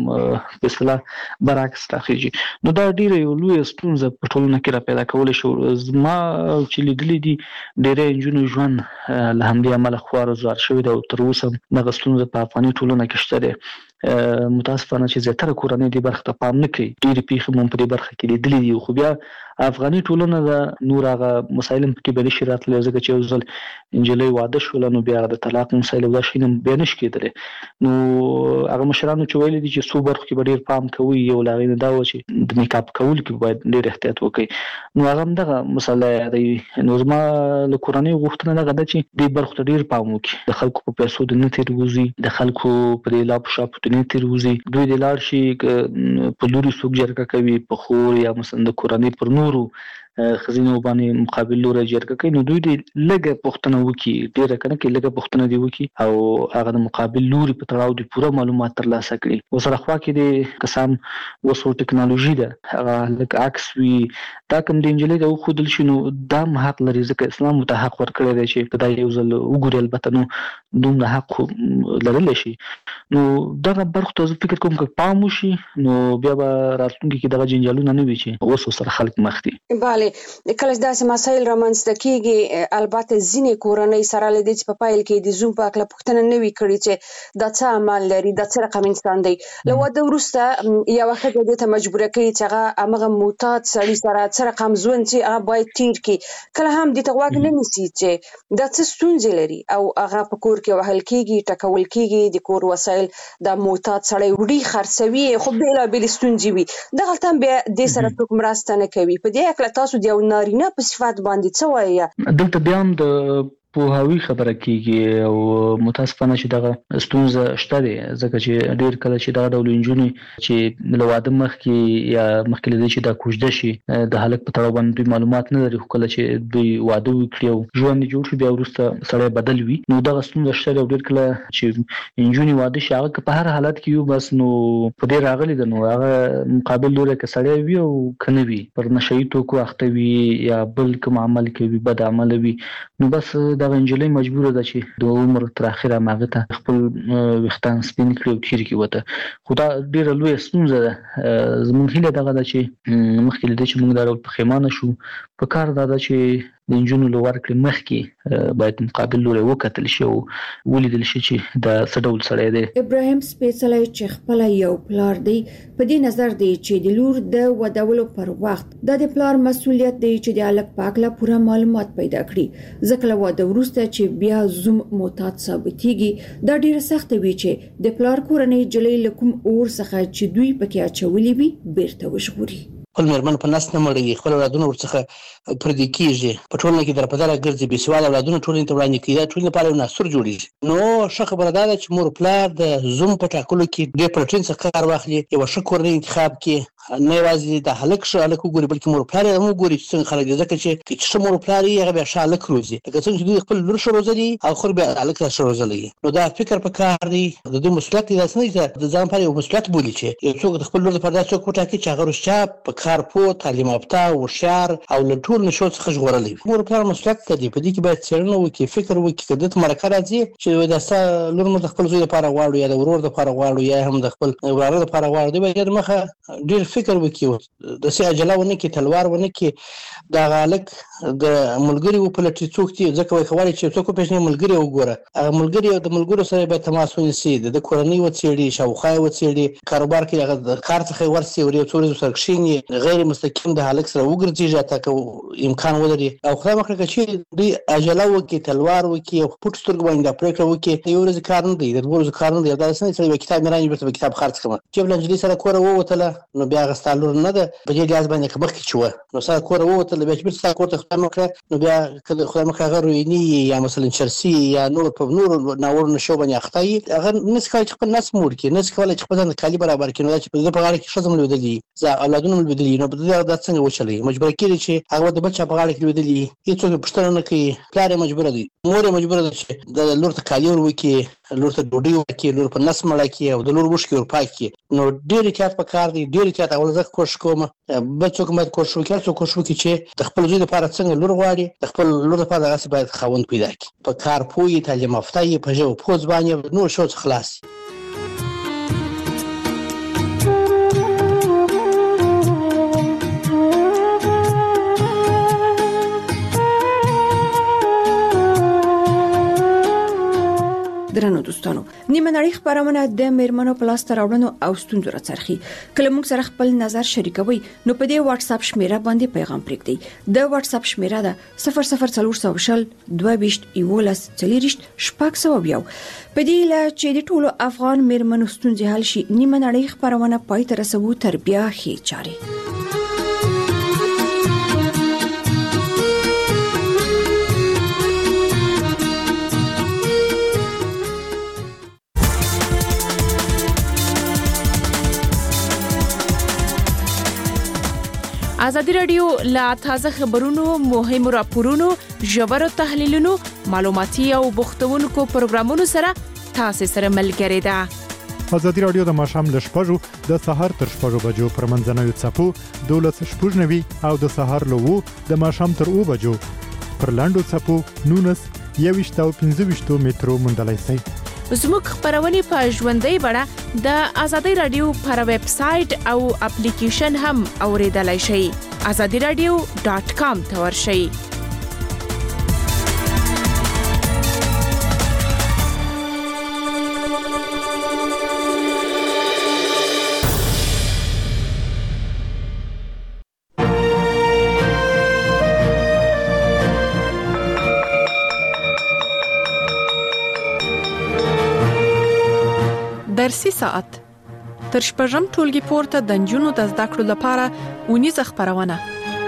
په اصطلاح برعکس راخیږي. نو دا ډیره یو لوی ستونزه په ټولنه کې را پیدا کولای شو. زما چې لیدلې دي ډیره انجونو ژوند له همدې عمله خوار زوار شوی دی او تر اوسه دغه ستونزه په افغاني ټولنه کې شته ده. متاسفانه چې زیاتره کورنۍ دې برخه ته پام نه کوي. ډېرې پیښې مو په دې برخه کې لیدلې دي. خو بیا افغاني ټولنه د نور هغه مسایل کې به نشي راتلی ځکه چې یو ځل نجلۍ واده شوله نو بیا د طلاق مسایل دا شي نه بیا نشي کېدلی. نو هغه مشرانو چې ویلي دي چې څو برخو کې به ډېر پام کوي، یو له هغې نه دا و چې د میکاپ کولو کې باید ډېر احتیاط وکړي. نو هغه هم دغه مسله یادوي. نو زما له کورنۍ غوښتنه دغه ده چې دې برخو ته ډېر پام وکړي. د خلکو په پیسو د نه تېروځي، د خلکو په دې لاپو شاپو ته نه تېروځي. دوی د لاړ شي په لوري څوک جرګه کوي په خور یا مثلا د کورنۍ پر نورو خزینه باندې مقابل لوري جرګه کوي. نو دوی د لګه پښتنه وکي ډیره کنه کې لګه پښتنه دی وکي او هغه د مقابل لوري په تړاو د پوره معلومات ترلاسه کړي. وسره خوا کې د قسم وسو ټکنالوژي ده هغه لکه عکس وی دا کوم د انجلۍ د خودل شنو د حق لري ځکه اسلام ته حق ورکړی دی چې کدا یو ځل وګوري البته نو دومره حق لرل شي. نو دغه برخه ته فکر کوم چې پام وشي نو بیا به راتلونکي کې دغه جنجالونه نه وي چې اوس سره خلک مخ دي. بله کله داسې مسایل رامنځته کیږي البته ځینې کورنۍ سره لدی چې په پایل کې د زوم په اړه پوښتنه نه وی کړی چې دا څه عمل لري، دا څه رقم انسان دی. له واده وروسته یو وخت د ته مجبور کړي چې هغه هغه معتاد سړي سره څه رقم ژوند چې هغه باید تیر کی. کله هم د تغواګ نه نسی چې دا څه ستونزې لري او هغه په کور کې وهل کیږي، ټکول کیږي، د کور وسایل د معتاد سړی وړي خرڅوي، خو بلا بل ستونزې وي. دغه تم به د سره څوک مرسته نه کوي. په دې اړه تاسو د یو نارینه په صفات باندې څه وایي؟ دلته بیا هم د پوهاوی خبره کیږي او متاسفانه چې دغه ستونزه شته دي ځکه چې ډیر کله چې دا ډول انجونی چې له واده مخکې یا مخکې لدی چې دا کوژده شي د هلک په تړاو باندې معلومات نه لري. خو کله چې دوی واده وکړي او ژوند جوړ شي بیا وروسته سړی بدل وي نو دغه ستونزه شته او ډیر کله چې انجونی واده شي هغه په هر حالت کې یو بس نو په دې راغلي ده نو هغه مقابل لوري کې سړی وي او کنه وي پر نشئی توکو اخته وي یا بل کوم عمل کوي بد عمل وي نو بس دغه انجلۍ مجبوره ده چې د عمر تر اخره ماغه ته خپل وختان سپین کړي او تیر کی وته. خو دا ډیره لوی ستونزه ده. زموږ هیله دغه ده چې مخکې لدی چې موږ دا ډول پښیمانه شو په کار دا ده چې د انجونو لور کړي مخکې باید مقابل لوري وکتل شي او ولیدل شي چې دا څه ډول سړی دی. ابراهیم سپیڅلی چې خپل یو پلار دی په دې نظر دی چې د لور د ودولو پر وخت د پلار مسولیت دی چې د الګ پاکله پوره معلومات پیدا کړي ځکه له واده وروسته چې بیا زوم معتاد ثابتېږي دا ډیره سخت وي چې د پلار کورنۍ جلې لکم اور څخه چې دوی پکې اچولې وي بیرته وژغوري. خپل مېرمن په نس نه مړوي، خپل اولادونه ورڅخه پردي کیږي، په ټولنه کې درپدره ګرځي، بې سواده اولادونه ټولنې ته وړاندې کېږي، ټولنې لپاره یو ناسور جوړېږي. نو ښه خبره دا ده چې مور پلار د زوم په ټاکلو کې ډېر په ټینګ څخه کار واخلي، یوه ښه کورنۍ انتخاب کړي، نه یوازې د هلک ښه هلک وګوري بلکې مور پلار یې هم وګوري چې څنګه خلک دي ځکه چې که ښه مور پلار یې هغه بیا ښه هلک روزي لکه څنګه چې دوی خپل لور ښه روزلي او خور بیا هلک را ښه روزلی. نو دا فکر په کار دی، د دوی مسؤلیت دی، داسې نه چې د ځان لپاره یو مسؤلیت بولي چې یو څوک د خپل لور لپاره داسې څوک وټاکي چې هغه رښتیا په کار پوه، تعلیم یافته، هوښیار او له ټولو نشو څخه ژغورلی وي. مور پلار مسؤلیت لري، په دې کې باید څېړنه وکړي، فکر وکړي، که ده ته مرکه راځي چې دا ستا لور موږ د خپل زوی لپاره غواړو یا د ورور لپاره غواړو یا هم د خپل وراره لپاره غواړو، دوی باید مخه ډېر فکر وکړي د سي عجله ونه کې تلوار ونه کې دا غالک د ملګری و په لټي څوک دي ځکه وای خواري چې څوک په شنه ملګری وګوره هغه ملګری او د ملګرو سره به تماس ونیسي د کورنۍ و څېړي شاوخوا و څېړي کاروبار کې هغه د کار څخه ورسي او یو څوري سره کښینی غیر مستقیم د هالک سره وګرځي تا که امکان ولري او خدای مخکې چې دوی عجله وکړي تلوار وکړي او پټ سترګ باندې پریکړه وکړي یو ورځ کار نه دی د دوه ورځې کار نه دی دا څنګه چې کتاب مرانې به کتاب خرڅ کړم چې بلنجلي سره کور ووتله نو بیا غستالور نه ده په دې لاس باندې کبخ کې چوه نو سره کور ووتله بیا چې سره کور ته خدای مخکې نو بیا کله خدای مخکې هغه رویني یا مثلا چرسي یا نور په نور ناور نشو باندې اخته هغه نس کال چې په نس مور کې نس کال چې په ځان کالي برابر کې نو چې په دې په غاړه کې شزم لودلې ځا اولادونه لودلې نو په دې دا څنګه وچلې مجبور کړي چې هغه د بچا په غاړه کې لودلې هیڅ پښتنه نه کوي پلار مجبور دی مور مجبور ده چې د لور ته کالي ور وکي لور ته ډوډۍ ورکړي لور په نس مړه کې او د لور وښکي ور پاکي نو ډېر احتیاط پکار دی ډېر احتیاط اول ځکه کوشش کوم بچو کوم کوشش وکړ څو کوشش وکړي چې د خپل ځای لپاره څنګه لور غواړي د خپل لور لپاره هغه باید خاوند پیدا کړي په کار پوي تعلیم یافته په ژبه پوز باندې نور شو خلاص درنو دوستانو نیمه نړۍ خبرونه د میرمنو پلاس تر راوړنو او ستونزو راڅرخي کله موږ سره خپل نظر شریکوي نو په دې واتس اپ شمیره باندې پیغام پرېږدئ د واتس اپ شمیره ده صفر صفر څلور سوه شل دوه ویشت یولس څلېرویشت شپږ سوه یو په دې لا چې د ټولو افغان میرمنو ستونزې حل شي نیمه نړۍ خبرونه پای ته رسوو تر بیا ښې چارې ازادي رادیو لا تازه خبرونو مهمو راپورونو ژورو تحلیلونو معلوماتي او بوختونکو پروګرامونو سره تاسو سره ملګری ده ازادي رادیو د ماښام ل شپږو د سهار تر شپږو بجو پر منځنوي څپو دولس شپږنوي او د سهار له وو د ماښام تر اوو بجو پر لاندو څپو نونس یويشت او پنځه ویشت مترو مندلای شي زموږ خبرونه په ژوندۍ بڼه د ازادي رادیو پر ویب سټ او اپلیکیشن هم اوریدلای شئ azadi radio dot com ته ورشئ درسي ساعت تر شپږم ټولګي پورته د نجونو د زده کړو لپاره ونیزه خبرونه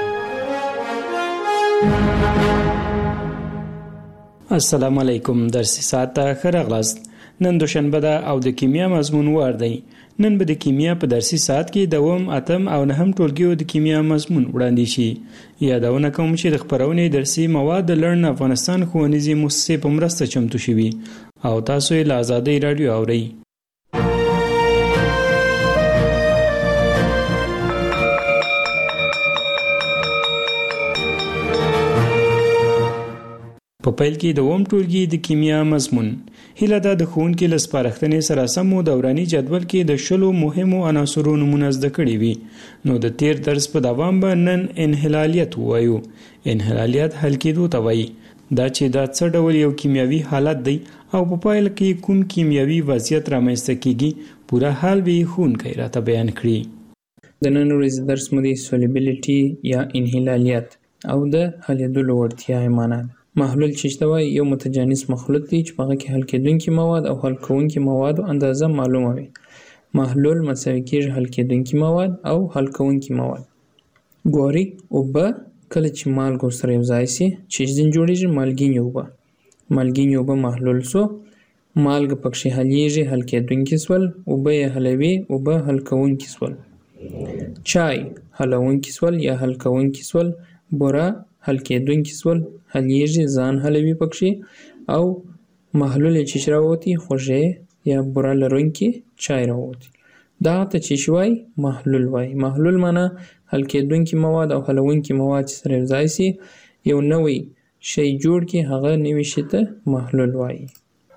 السلام علیکم درسي ساعت ته خرغلاست نن دوشنبه ده او د کیمیا مضمون وار دی نن به د کیمیا په درسي ساعت کې دوم اتم او نهم ټولګیو د کیمیا مضمون وړاندې شي یادونه کوم چې د خبرونې درسي مواد د لرن افغانستان ښوونیزې مؤسسې په مرسته چمتو شوي او تاسو یې له ازادي رادیو اورئ په پیل کې د اووم ټولګي د کیمیا مضمون هیله ده د ښوونکي له سپارښتنې سره سم مو دوراني جدول کې د شلو مهمو عناصرو نومونه زده کړي وي نو د تیر درس په دوام به نن انحلالیت ووایو انحلالیت حل کېدو ته وایي دا چې دا څه ډول یو کیمیاوي حالت دی او په پایله کې کوم کیمیاوي وضعیت رامنځته کیږي پوره حال به ښوونکی راته بیان کړي د نن ورځې درس مو د سولیبیلیټي یا انحلالیت او د حلېدلو وړتیا معنا ده محلول چې شته وای یو متجانس مخلوط دی چې هغه کې حل کېدونکي مواد او حل کوونکي مواد اندازه معلومه وي محلول مساوي کېږي حل کېدونکي مواد او حل کوونکي مواد ګوري او به کله چې مالګه سره یو ځای شي چې ځین جوړیږي مالګینې اوبه مالګینې اوبه محلول سو مالګه پکې حلیږي حل کېدونکي سول اوبه یې حلوي اوبه حل کوونکي سول چای حلونکي سول یا حل کوونکي سول بوره حل کېدونکي سول حلیږي ځان حلوي پکې او محلول چې راوتی خوږې یا بوره لرونکي چای راوتی دا ته چې شوي محلول وای محلول معنی حل کېدونکي مواد او حلونکي مواد چې سره یو ځای شي یو نوی شی جوړ کړي هغه نوی شی ته محلول وای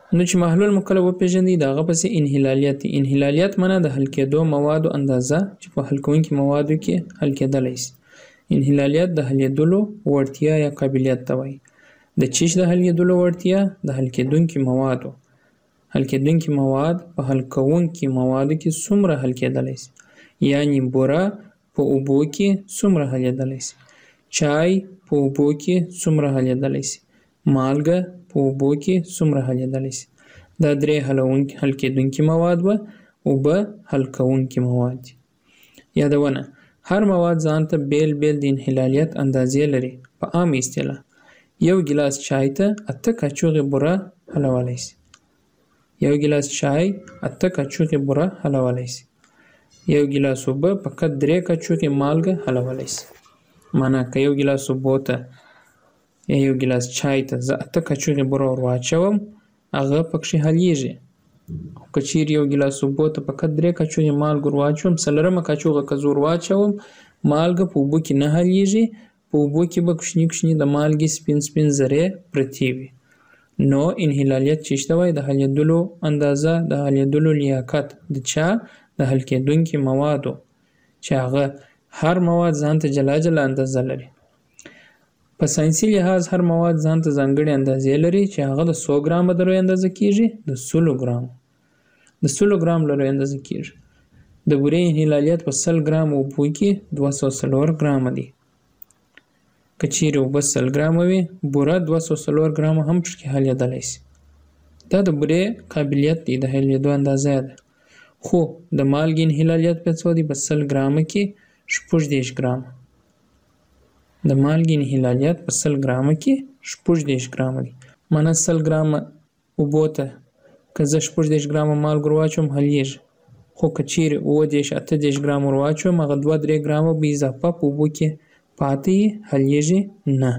نو چې محلول مو کله وپېژنئ د هغه پسې انحلالیت دی. انحلالیت معنا د حل کېدو موادو اندازه چې په حل کوونکي موادو کې حل کېدلی شي. انحلالیت د حلیدلو وړتیا یا قابلیت ته وایي. د چیش د حلیدلو وړتیا د حل کېدونکي موادو حل کېدونکي مواد په حل کوونکي موادو کې څومره حل کېدلی شي، یعنې بوره په اوبو کې څومره حلیدلی شي، چای په اوبو کې څومره حلیدلی شي، مالګه په اوبو کې څومره حلیدلی شي. دا درې حلونکي حل کېدونکي مواد وه، اوبه حل کوونکي مواد دي. یادونه: هر مواد ځان ته بیل بیل د انحلالیت اندازې لري. په عام اصطلاح یو ګیلاس چای ته اته کاچوغې بوره حلولی شي. یو ګیلاس چای اته کاچوغې بوره حلولی شي. یو ګیلاس اوبه فقط درې کاچوغې مالګه حلولی شي. معنا که یو ګیلاس اوبو ته یا یو ګیلاس چای ته زه اته کاچوغې بوره ور واچوم هغه پکښې حلیږي. خو که چیرې یو ګیلاس اوبو ته فقط درې کاچوغې مالګه ور واچوم څلورمه کاچوغه که زه ور واچوم مالګه په اوبو کې نه حلیږي، په اوبو کې به کوچني کوچني د مالګې سپین سپین ذرې پرتې وي. نو انحلالیت چې شته وایي د حلیدلو اندازه، د حلیدلو لیاقت د چا د حل کېدونکي موادو چې هغه هر مواد ځان ته جلا جلا اندازه لري. په ساینسي لحاظ هر مواد ځان ته ځانګړې اندازې لري چې هغه د څو ګرامه د لوی اندازه کېږي، د سلو ګرام د سلو ګرام له لوی اندازه کېږي. د بورې انحلالیت په سل ګرام اوبو کې دوه سوه څلور ګرامه دی. که چیرې اوبه سل ګرامه وي بوره دوه سوه څلور ګرامه هم پکې حلیدلی شي. دا د بورې قابلیت دی، د حلیدو اندازه ده. خو د مالګې انحلالیت په څو دی؟ په سل ګرامه کې شپږ دېرش ګرامه. د مالګې انحلالیت په سل ګرامه کې شپږ دېرش ګرامه دی. معنا سل ګرامه اوبو ته که زه شپږ دېرش ګرامه مالګه ور واچوم حلیږي. خو که چیرې اووه دېرش اته دېرش ګرامه ور واچوم هغه دوه درې ګرامه به اضافه په اوبو کې پاتې حلیږي نه.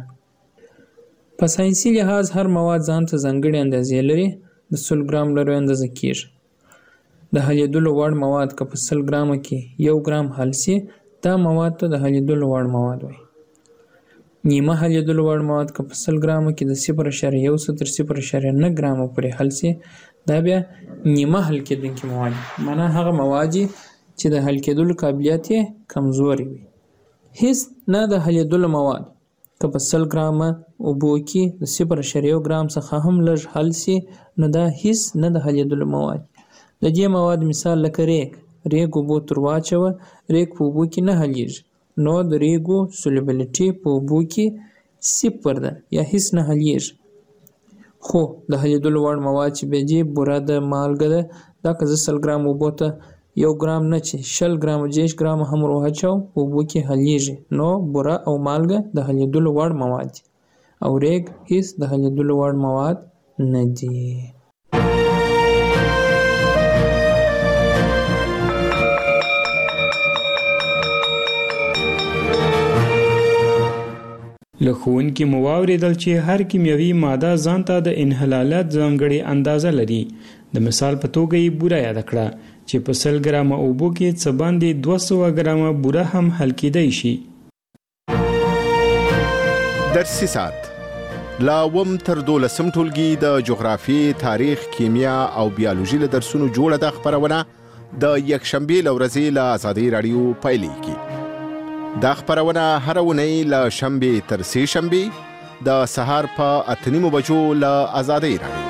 په ساینسي لحاظ هر مواد ځان ته ځانګړې اندازې لري، د سل ګرام له لوی اندازه کېږي. د حلیدلو وړ مواد که په سل ګرامه کې یو ګرام حل شي دا مواد ته د حلیدلو وړ مواد وایي. نیمه حلیدلو وړ مواد که په سل ګرامه کې د صفر اعشاریه یو تر صفر اعشاریه نه ګرامه پورې حل شي دا بیا نیمه حل کېدونکي مواد. معنا هغه مواد چې د حل کېدلو قابلیت یې کمزوري وي. هیڅ نه د حلیدلو مواد که په سل ګرامه اوبو کې د صفر اعشاریه یو ګرام څخه هم لږ حل شي نو دا هیڅ نه د حلیدلو مواد. د دې مواد مثال لکه ریګ ریګ اوبو تر واچوه ریګ په اوبو کې نه حلیږي، نو د ریګو سولیبیلیټي په اوبو کې صفر ده یا هیڅ نه حلیږي. خو د حلیدلو وړ مواد چې بیا دي بوره ده، مالګه ده، دا که زه سل ګرام اوبو ته یو ګرام نه چې شل ګرامه دېرش ګرامه هم ور واچوم په اوبو کې حلیږي. نو بوره او مالګه د حلیدلو وړ مواد دي او ریګ هیڅ د حلیدلو وړ مواد نه دي. له ښوونکي مو واورېدل چې هر کیمیاوي ماده ځان ته د انحلالات ځانګړې اندازه لري. د مثال په توګه یې بوره یاده کړه چې په سل ګرامه اوبو کې څه باندې دوه سوه ګرامه بوره هم حل کېدی شي. درسي ساعت لا اووم تر دولسم ټولګي د جغرافیې، تاریخ، کیمیا او بیالوژي له درسونو جوړه ده خپرونه د یکشنبې له ورځې له ازادۍ راډیو پیلېږي. دا خپرونه هره اونۍ له شنبې تر سې شنبې د سهار په اته نیمو بجو له ازادۍ راډیو.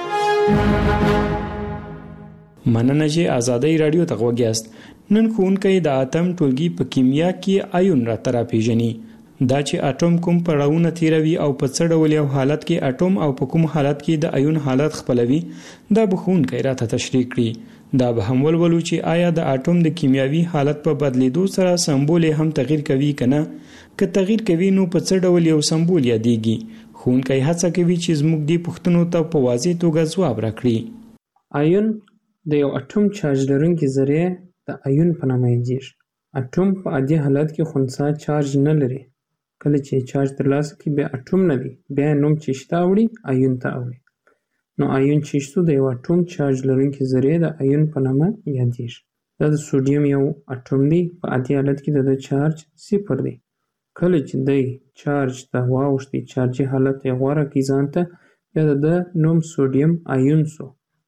مننه چې ازادۍ راډیو ته غوږ یاست. نن ښوونکی د اتم ټولګي په کیمیا کې آیون راته راپېژني. دا چې اټوم کوم پړاوونه تیروي او په څه ډول یو حالت کې اټوم او په کوم حالت کې د آیون حالت خپلوي دا به ښوونکی راته تشریح کړي. دا به هم ولولو چې آیا د اټوم د کیمیاوي حالت په بدلیدو سره سمبول هم تغییر کوي که نه؟ که تغییر کوي نو په څه ډول یو سمبول یادیږي؟ ښوونکی هڅه کوي چې زموږ دې پوښتنو ته په واضح توګه ځواب راکړي. آیون د یو اټوم چارج لرونکي ذرې د آیون په نامه یادیږي. اټوم په عادي حالت کې خنثی چارج نه لري. کله چې چارج ترلاسه کړي بیا اټوم نه دی، بیا نوم چې شته اوړي آیون ته اوړي. نو آیون چې شته د یو اټوم چارج لرونکي ذرې د آیون په نامه یادیږي. دا د سوډیم یو اټوم دی، په عادي حالت کې د چارج صفر دی. کله چې دی چارج ته واوښتي، چارجي حالت یې غوره کړي ځان ته، بیا د نوم سوډیم آیون سو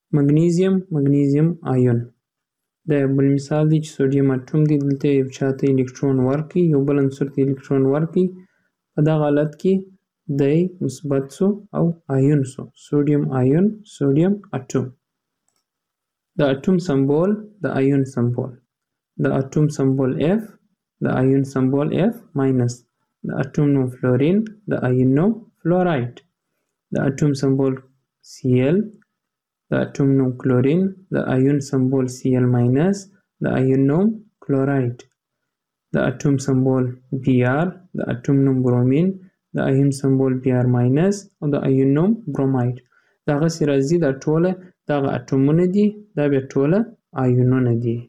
مګنیزیم مګنیزیم آیون د بل مثال دی چې سوډیم اټوم دی دلته یو چاته الکترون ورکړي یو بل عنصر ته الکترون ورکړي په دغه حالت کې دی مثبت سو او آیون سو سوډیم آیون سوډیم اټوم د اټوم سمبول د آیون سمبول د اټوم سمبول F د آیون سمبول F ماینس د اټوم نوم فلورین د آیون نوم فلورایډ د اټوم سمبول Cl د اټوم نوم کلورین د آیون سمبول Cl ماینس د آیون نوم کلورایډ د اټوم سمبول Br د اټوم نوم برومین د آیون سمبول Br ماینس او د آیون نوم برومایډ دغه سي راځي دا ټوله دغه اټومونه دي دا بیا ټوله آیونونه دي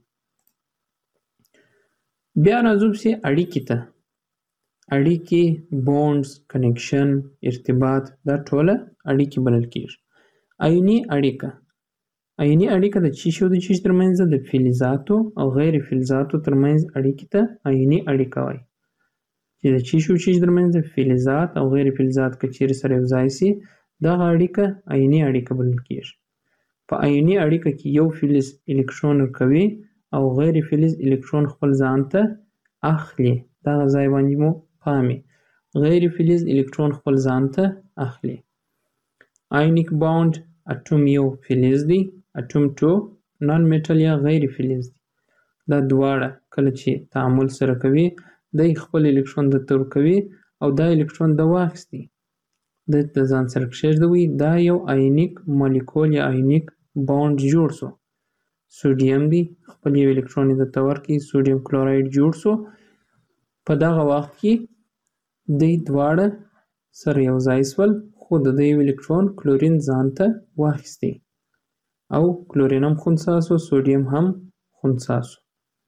بیا راځو چې اړیکې ته اړیکې بونډز کنیکشن ارتباط دا ټوله اړیکې بلل کېږي آیوني اړیکه آیوني اړیکه د څه شي او د څه شي ترمنځ ده د فلزاتو او غیر فلزاتو ترمنځ اړیکې ته آیوني اړیکه وایي چې د څه شي او څه شي ترمنځ د فلزات او غیر فلزات که چیرې سره یو ځای سي دغه اړیکه آیوني اړیکه بلل کېږي په آیوني اړیکه کې یو فلز الکترون ورکوي او غیر فلز الکترون خپل ځان ته اخلي دغه ځای باندې مو پامې غیر فلز الکترون خپل ځان ته اخلي آیونیک باوند اټوم یو فلز دی اټوم ټو نان میټل یا غیر فلز دی دا دواړه کله چې تعامل سره کوي د خپل الکترون د تور کوي او دا الکترون د واخستي د ځان سره کښېږدوي دا یو آیونیک مالیکول یا آیونیک باوند جوړ سو سوډیم دی خپل یو الکترون د تور کې سوډیم کلورایډ جوړ سو په دغه وخت کې دوی دواړه سره یو ځای سول خو د دې الکترون کلورین ځان ته واخیستی او کلورین هم خنثی سو سوډیم هم خنثی سو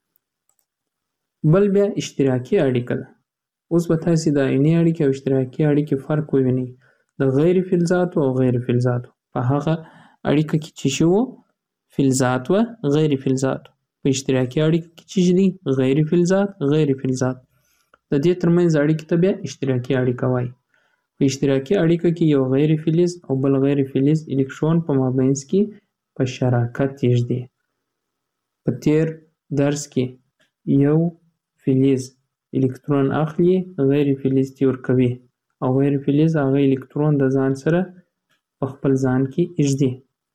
بل بیا اشتراکي اړیکه ده اوس به تاسې د آیوني اړیکې او اشتراکي اړیکې فرق ووینئ د غیر فلزاتو او غیر فلزاتو په هغه اړیکه کې چې شی وو فلزات و غیر فلزات په اشتراکي اړیکه کې چې دي غیر فلزات غیر فلزات د دې ترمنځ اړیکې ته بیا اشتراکي اړیکه وایي په اشتراکي اړیکه کې یو غیر فلز او بل غیر فلز الکترون په مابینځ کې په شراکت یږدي په تیر درس کې یو فلز الکترون اخلي غیر فلز ته ورکوي او غیر فلز هغه الکترون د ځان سره په خپل ځان کې یږدي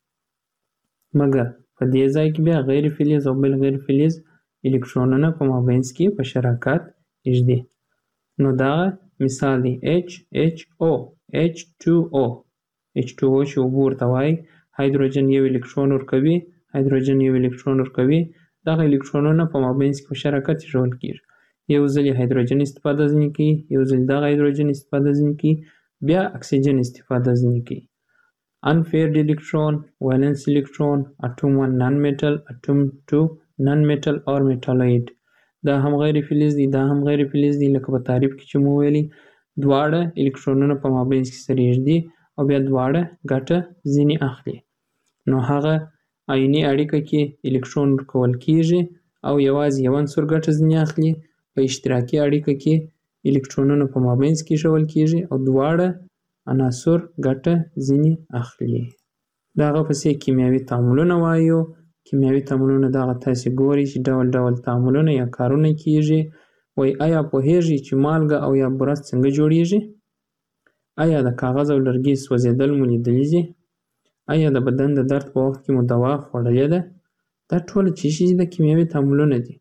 مګر په دې ځای کې بیا غیر فلز او بل غیر فلز الکترونونه په مابینځ کې په شراکت یږدي نو دا مثال دی H H O H two O H two O چې اوبه ورته وایي هایدروجن یو الکترون ورکوي هایدروجن یو الکترون ورکوي دغه الکترونونه په مابینځ کې په شراکت ایښودل کېږي یو ځل هایدروجن استفاده ځینې کوي یو ځل دغه هایدروجن استفاده ځینې کوي بیا اکسیجن استفاده ځینې کوي unpaired electron valence electron atom one non-metal atom two non-metal or metalloid دا هم غیر فلز دي دا هم غیر فلز دي لکه په تعریف کې چې مو ویلي دواړه الکترونونه په مابینځ کې سره یږدي او بیا دواړه ګټه ځینې اخلي نو هغه آیوني اړیکه کې الکترون ورکول کېږي او یوازې یو عنصر ګټه ځینې اخلي په اشتراکي اړیکه کې الکترونونه په مابینځ کې ایښودل کېږي او دواړه عناصر ګټه ځینې اخلي دغه پسې کیمیاوي تعاملونه وایو کیمیاوي تعاملونه دغه تاسې ګورئ چې ډول ډول تعاملونه یا کارونه کېږي وایي آیا پوهېږئ چې مالګه او یا بوره څنګه جوړیږي آیا د کاغذ او لرګي سوځېدل مو لیدلي دي آیا د بدن د درد په وخت کې مو دوا خوړلې ده دا ټوله څه شي د کیمیاوي تعاملونه دي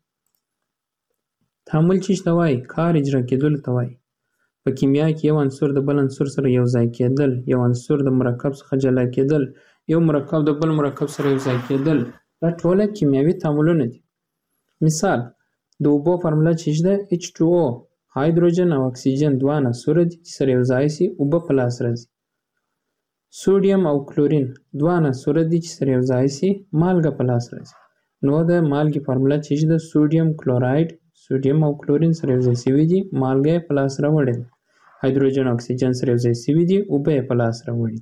تعامل څه ته وایي کار اجرا کېدلو ته وایي په کیمیا کې یو عنصر د بل عنصر سره یو ځای کېدل یو عنصر د مرکب څخه جلا کېدل یو مرکب د بل مرکب سره یو ځای کېدل دا ټوله کیمیاوي تعاملونه دي مثال د اوبو فارموله چې ده H two O هایدروجن او اکسیجن دوه عناصر دي چې سره یو ځای سي اوبه په لاس راځي سوډیم او کلورین دوه عناصر دي چې سره یو ځای سي مالګه په لاس راځي نو د مالګې فارموله چې ده سوډیم کلورایډ سوډیم او کلورین سره یو ځای سوي دي مالګه په لاس راوړي هایدروجن او اکسیجن سره یو ځای سوي دي اوبه په لاس راوړي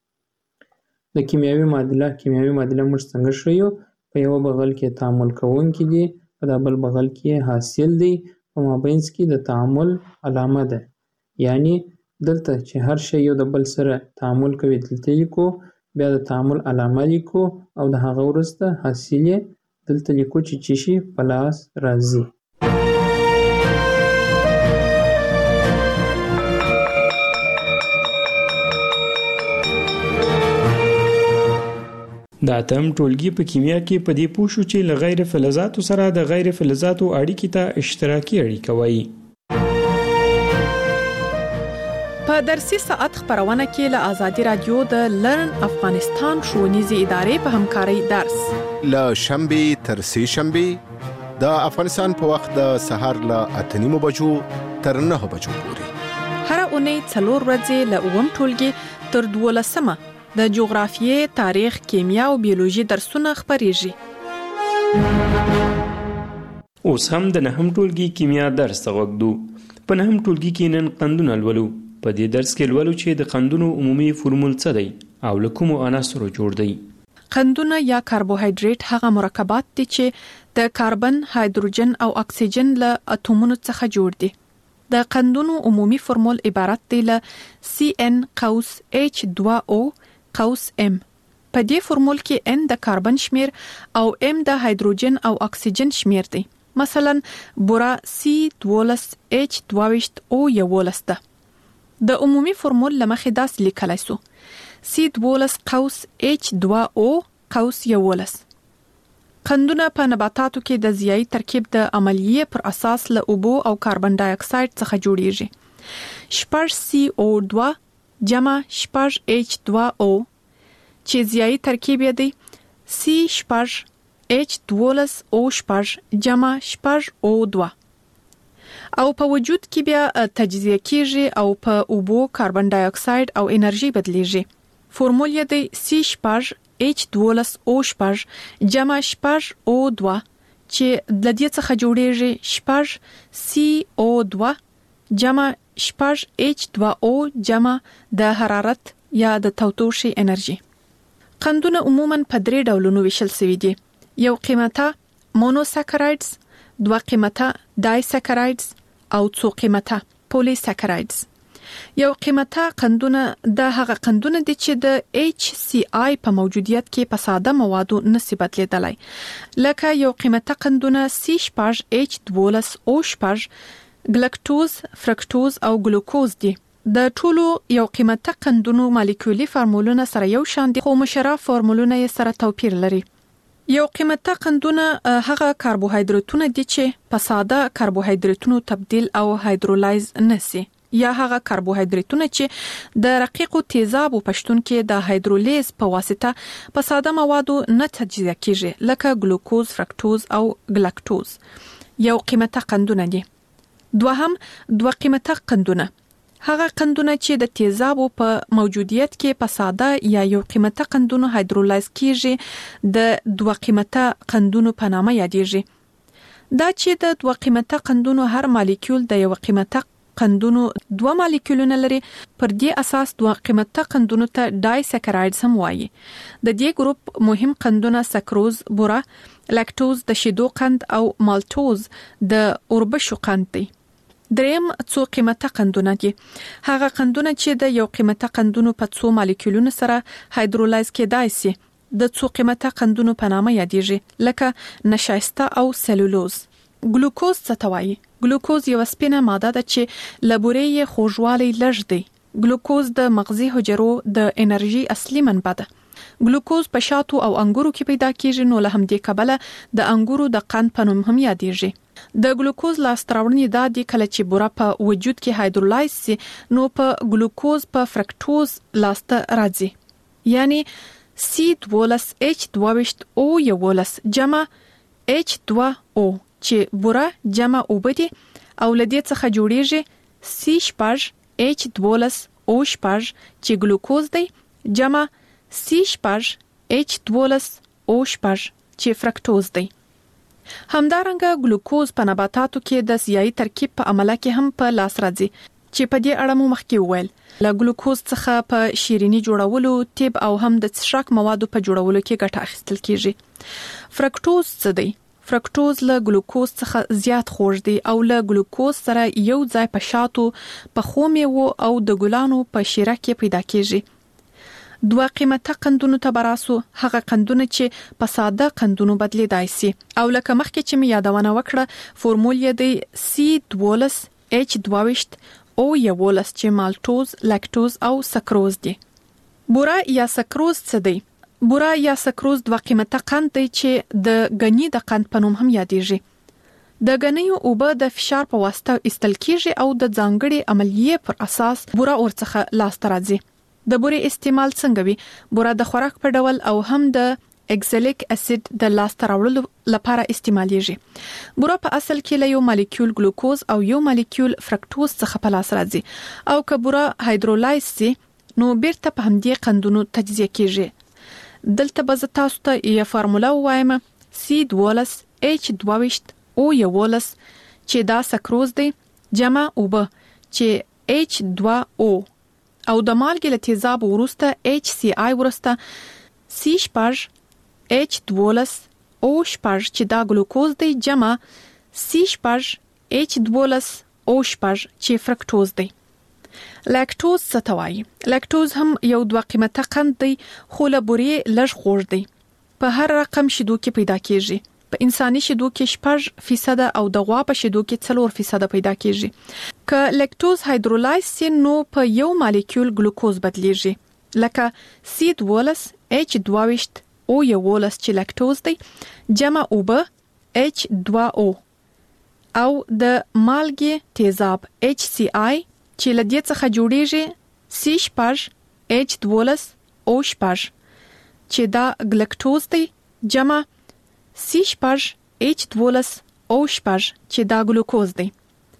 د کیمیاوي معادله کیمیاوي معادله موږ څنګه ښیو په یو بغل کې تعامل کوونکي دي په د بل بغل کې حاصل دی په مابینځ کې د تعامل علامه ده یعنی دلته چې هر شی یو د بل سره تعامل کوي دلته لیکو بیا د تعامل علامه لیکو او د هغه وروسته حاصل یې دلته لیکو چې څه شي په لاس راځي. د اتم ټولګي په کیمیا کې په دې پوه شو چې له غیر فلزاتو سره د غیر فلزاتو اړیکې ته اشتراکي اړیکه وایي. په درسي ساعت خبرونه کې له آزادي رادیو د لرن افغانستان ښوونیزې ادارې په همکارۍ درس له شنبې تر سې شنبې د افغانستان په وخت د سهار له اته نیمو بجو تر نهه بجو پورې هر اونۍ څلور ورځې له اووم ټولګي تر دولسمه د جغرافیې، تاریخ، کیمیا او بیولوژي درسونه خبريږي. اوس هم د نهم ټولګي کیمیا درس غوږدو. په نهم ټولګي کې نن قندونه لولو. په دې درس کې لولو چې د قندونو عمومي فورمول څه دی او له کومو عناصرو جوړ دی. قندونه یا کاربوهایډریټ هغه مرکبات دي چې د کاربن، هایدروجن او اکسیجن له اتومونو څخه جوړ دي. د قندونو عمومي فورمول عبارت دی له سی ان قوس ایچ دوه او قوس M. په دې فورمول کې N د کاربن شمیر او M د هایدروجن او اکسیجن شمیر دی. مثلا بورا سی دولس H دویشت او یولس ده. د عمومي فورمول لمخې داس لیکلای سو سی دولس قوس H دوه او قوس یولس. قندونه په نباتاتو کې د ضیائی ترکیب د عملیې پر اساس له اوبو او کاربن ډای اکساید څخه جوړیږي. شپږ سی او دوه جمع شپږ ایچ دوه او چې ضیائی ترکیب یې دی سی شپږ ایچ دولس او شپږ جمع شپږ او دوه او په وجود کې بیا تجزیه کیږي او په اوبو، کاربن ډای اکساید او انرژي بدلیږي. فورمول یې دی سی شپږ ایچ دولس او شپږ جمع شپږ او دوه چې د دې څخه جوړیږي شپږ سی او دوه جمع شپږ ایچ دوه او جمع د حرارت یا د تودوخې انرژي. قندونه عموماً په درې ډولونو ویشل شوي دي. یو قیمته مونوساکرایډز، دوه قیمته ډایساکرایډز او څو قیمته پولیساکرایډز. یو قیمته قندونه د هغه قندونه دي چې د ایچ سی آی په موجودیت کې په ساده موادو نشي بدلیدلی. لکه یو قیمته قندونه سی شپږ ایچ دولس او شپږ ګلکټوز، فرکټوز او ګلوکوز دي. د ټولو یو قیمته قندونو مالیکولي فارمولونه سره یو شان دي، خو مشرف فارمولونه یې سره توپیر لري. یو قیمته قندونه هغه کاربوهایډریټونه دي چې په ساده کاربوهایډریټونو تبدیل او هایدرولایز نشي، یا هغه کاربوهایډریټونه چې د رقیقو تیزابو پښتون کې د هایدرولیز په واسطه په ساده موادو نه تجزیه کیږي، لکه ګلوکوز، فرکټوز او ګلکټوز. یو قیمته قندونه دي. دوهم دوه قیمته قندونه هغه قندونه چې د تیزابو په موجودیت کې په ساده یا یو قیمته قندونو هایدرولایز کیږي د دوه قیمته قندونو په نامه یادېږي. دا چې د دوه قیمته قندونو هر مالیکول د یو قیمته قندونو دوه مالیکولونه لري، پر دې اساس دوه قیمته قندونو ته ډایساکرایډز هم وایي. د دې ګروپ مهم قندونه سکروز، بوره، لاکټوز د شیدو قند او مالټوز د اوربشو قند دی. دریم څو قیمته قندونه دي. هغه قندونه چې د یو قیمته قندونو په څو مالیکولونو سره هایدرولایز کېدای شي د څو قیمته قندونو په نامه یادېږي، لکه نشایسته او سلولوز. ګلوکوز څه ته وایي؟ ګلوکوز یو سپینه ماده ده چې له بورې یې خوږوالی لږ دی. ګلوکوز د مغزي حجرو د انرژي اصلي منبع ده. ګلوکوز په شاتو او انګورو کې پیدا کیږي، نو له همدې کبله د انګورو د قند په نوم هم یادېږي. د ګلوکوز لاسته راوړنې دا دي کله چې بوره په وجود کې هایدرولایز سي، نو په ګلوکوز په فرکټوز لاسته راځي. یعنی سی دولس ایچ دویشت او یولس جمع ایچ دوه او چې بوره جمع اوبه دي او له دې څخه جوړیږي سی شپږ ایچ دولس او شپږ چې ګلوکوز دی جمع سی شپږ ایچ دولس او شپږ چې فرکټوز دی. همدارنګه ګلوکوز په نباتاتو کې د ضیائی ترکیب په عمله کې هم په لاس راځي، چې په دې اړه مو مخکې وویل. له ګلوکوز څخه په شیرینی جوړولو، طب او هم د څښاک موادو په جوړولو کې ګټه اخیستل کیږي. فرکټوز څه دی؟ فرکټوز له ګلوکوز څخه زیات خوږ دی او له ګلوکوز سره یو ځای په شاتو، په خو میوو او د ګلانو په شیره کې پیدا کیږي. دوه قیمته قندونو ته براسو هغه قندونه چې په ساده قندونو بدلیدای شي او لکه مخکې چې می یادونه وکړه فورمول یې دی سی دوولس اچ دوه او یولس چې مالټوز، لاکټوز او سکروز دي. بوره یا سکروز څه دی؟ بوره یا سکروز دوه قیمته قند دی چې د غنی د قند په نوم هم یادېږي. د غنیو اوبه د فشار په واسطه استل کیږي او د ځانګړي عملیې پر اساس بوره ورڅخه لاسته راځي. د بورې استعمال څنګه وي؟ بوره د خوراک په ډول او هم د اکزالیک اسید د لاسته راوړلو لپاره استعمالیږي. بوره په اصل کې له یو مالیکول ګلوکوز او یو مالیکول فرکټوز څخه په لاس راځي او که بوره هایدرولایز سي نو بیرته په همدې قندونو تجزیه کیږي. دلته به زه تاسو ته یو فارموله وایم سی دوولس اچ دوه او یولس چې دا سکروز دی جمع اوبه چې اچ دوه او او د مالګې له تیزاب وروسته اچ سی آی وروسته سی شپږ اچ دوولس او شپږ چې دا ګلوکوز دی جمع سی شپږ اچ دوولس او شپږ چې فرکټوز دی. لاکټوز څه ته وایي؟ لاکټوز هم یو دوه قیمته قند دی خو له بورې لږ خوږ دی. په هر رقم شیدو کې پیدا کیږي. په انساني شیدو کې شپږ فیصد او د غوا په شیدو کې څلور فیصد پیدا کیږي. که لاکټوز هایدرولایز سي نو په یو مالیکول ګلوکوز بدلیږي لکه سی دوولس اچ دوه او یولس چې لاکټوز دی جمع اوبه اچ دوه او او د مالګې تیزاب اچ سی آی چې له دې څخه جوړیږي سی شپږ اچ دوولس او شپږ چې دا ګلکټوز دی جمع سی شپږ اچ دوولس او شپږ چې دا ګلوکوز دی.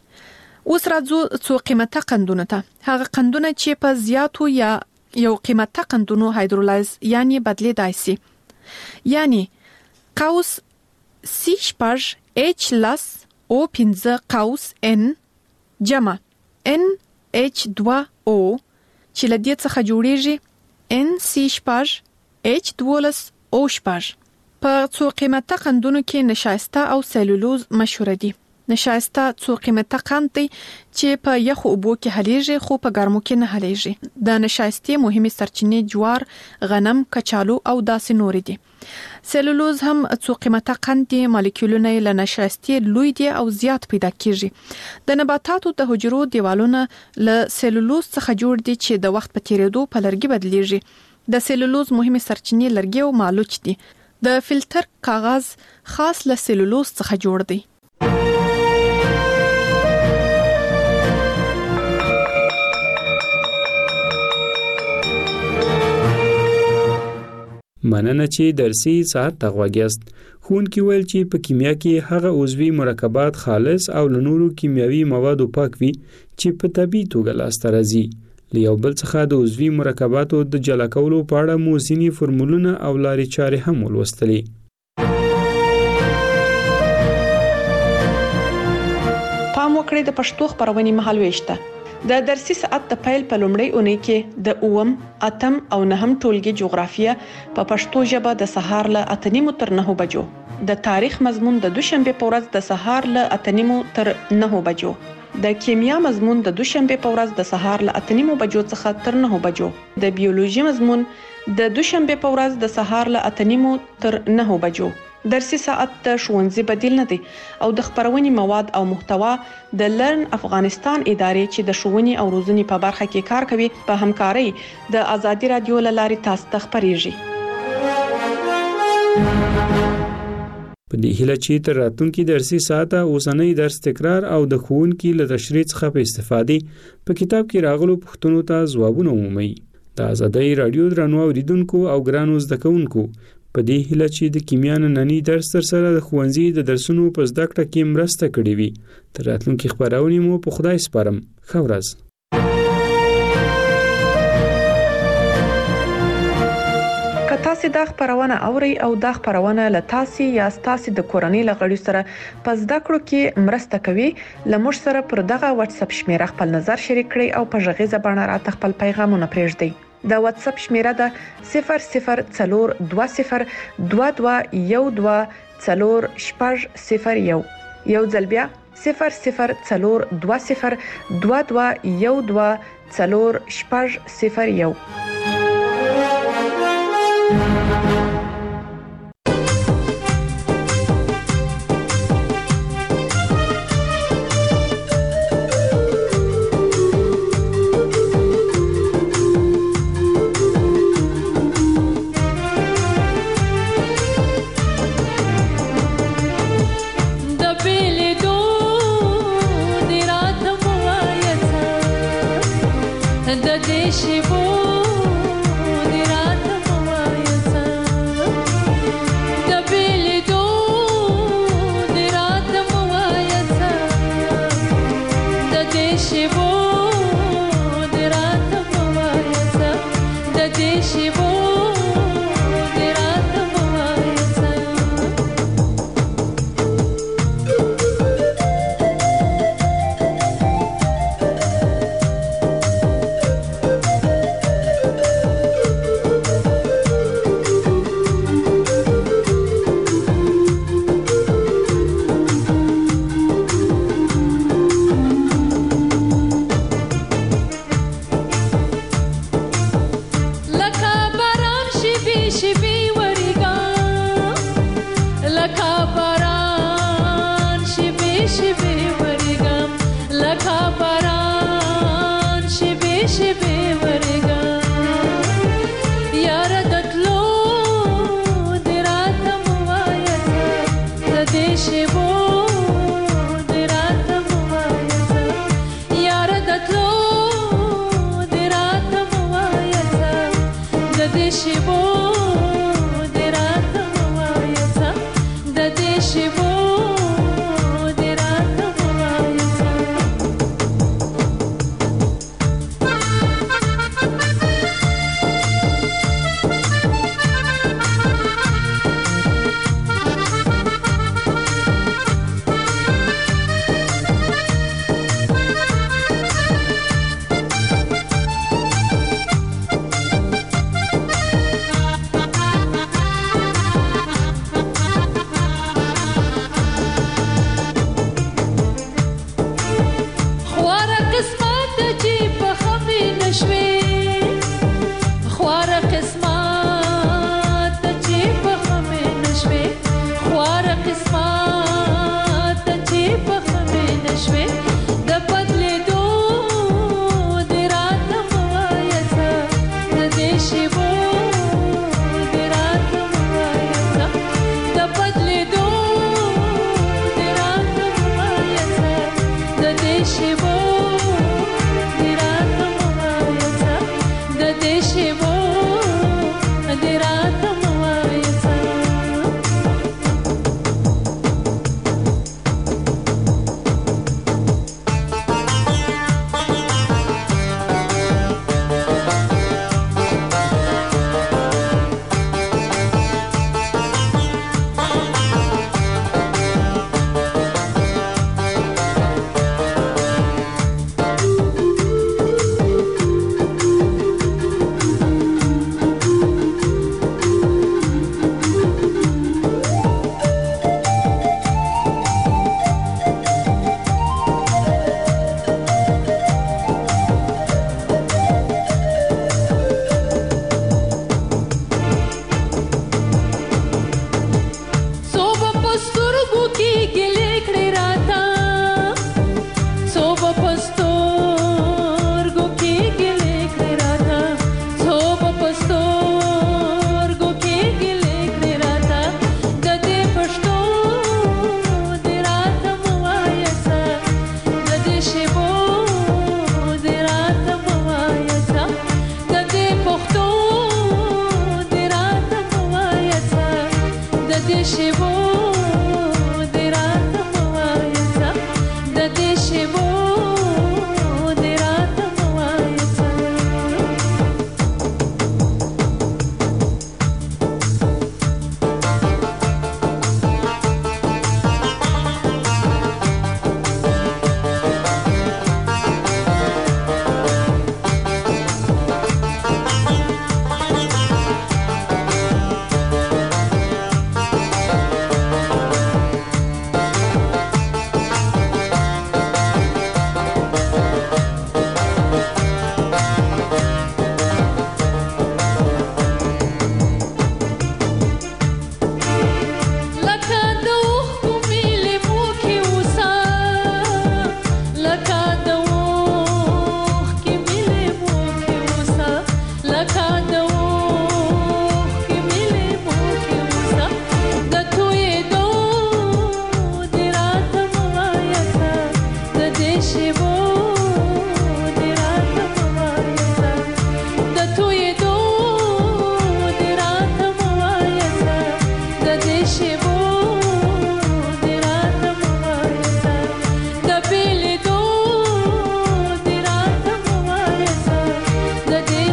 اوس راځو څو قیمته قندونه ته. هغه قندونه چې په زیاتو یا یو قیمته قندونو هایدرولایز یعنی بدلیدای شي. یعنی قوس سی شپږ اچ لس او پنځه قوس ان جمع ان اچ دوه او چې له دې څخه جوړیږي ان سی شپږ اچ دولس او شپږ. په څو قیمته قندونو کې نشایسته او سلولوز مشهور دي. نشایسته څو قیمته قند دی چې په یخو اوبو کې حلیږي خو په ګرمو کې نه حلیږي. د نشایستې مهمه سرچینې جوار، غنم، کچالو او داسې نور دي. سلولوز هم څو قیمته قند دي، مالیکولونه له نشایستې لوی دي او زیات پیدا کیږي. د نباتاتو د حجرو دیوالونه له سلولوز څخه جوړ دي چې د وخت په تیریدو په لرګي بدلیږي. د سلولوز مهمه سرچینې لرګي او مالوچ دي. د فلټر کاغذ خاص له سلولوز څخه جوړ دی. مننه چې درسي ساعت ته غوږیاست. ښوونکي ویل چې په کیمیا کې هغه عضوي مرکبات خالص او له نورو کیمیاوي موادو پاک وي چې په طبیعي توګه لاسته راځي. له یو بل څخه د عضوي مرکباتو د جلا کولو په اړه مو ځینې فورمولونه او لارې چارې هم ولوستلې. پام وکړئ د پښتو خبرونې مهالويشته. د درسي ساعت د پیل په لومړۍ اونۍ کې د اووم، اتم او نهم ټولګي جغرافیه په پښتو ژبه د سهار له اته نیمو تر نهو بجو، د تاریخ مضمون د دوشنبه په ورځ د سهار له اته نیمو تر نهو بجو، د کیمیا مضمون د دوشنبه په ورځ د سهار له اته نیمو بجو څخه تر نهو بجو، د بیولوژي مضمون د دوشنبه په ورځ د سهار له اته نیمو تر نهو بجو. درسي ساعت د ښوونځي بدیل نه دی او د خبرونې مواد او محتوا د لرن افغانستان ادارې چې د ښوونې او روزنې په برخه کې کار کوي په همکارۍ د ازادي رادیو له لارې تاسو ته خبريږي. په دې هیله چې تر راتلونکي درسي ساعت اوسنۍ درس تکرار او د ښوونکي له تشریح څخه په استفادې په کتاب کې راغلو پوښتنو ته ځوابونه ومومئ. د ازادي رادیو درنو اوریدونکو او ګرانو زده کوونکو په دې هیله چې د کیمیا نننی درس تر سره د ښوونځي د درسونو په زده کړه کې مرسته کړې وي. تر راتلونکي خبرونه مو په خدای سپارم. ښه ورځ. که تاسو دا خبرونه اورئ او دا خبرونه له تاسو یا تاسو د کورنۍ لغړي سره په زده کړو کې مرسته کوي، لمر سره پر دغه واتس اپ شمیره خپل نظر شریک کړئ او په ژغې زبانه راته خپل پیغامونه پرېږدئ. د واتس اپ شمیره ده صفر صفر څلور دوه صفر دوه دوه یو دوه څلور شپږ صفر یو. یو ځل بیا صفر صفر څلور دوه صفر دوه دوه یو دوه څلور شپږ صفر یو.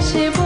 باشه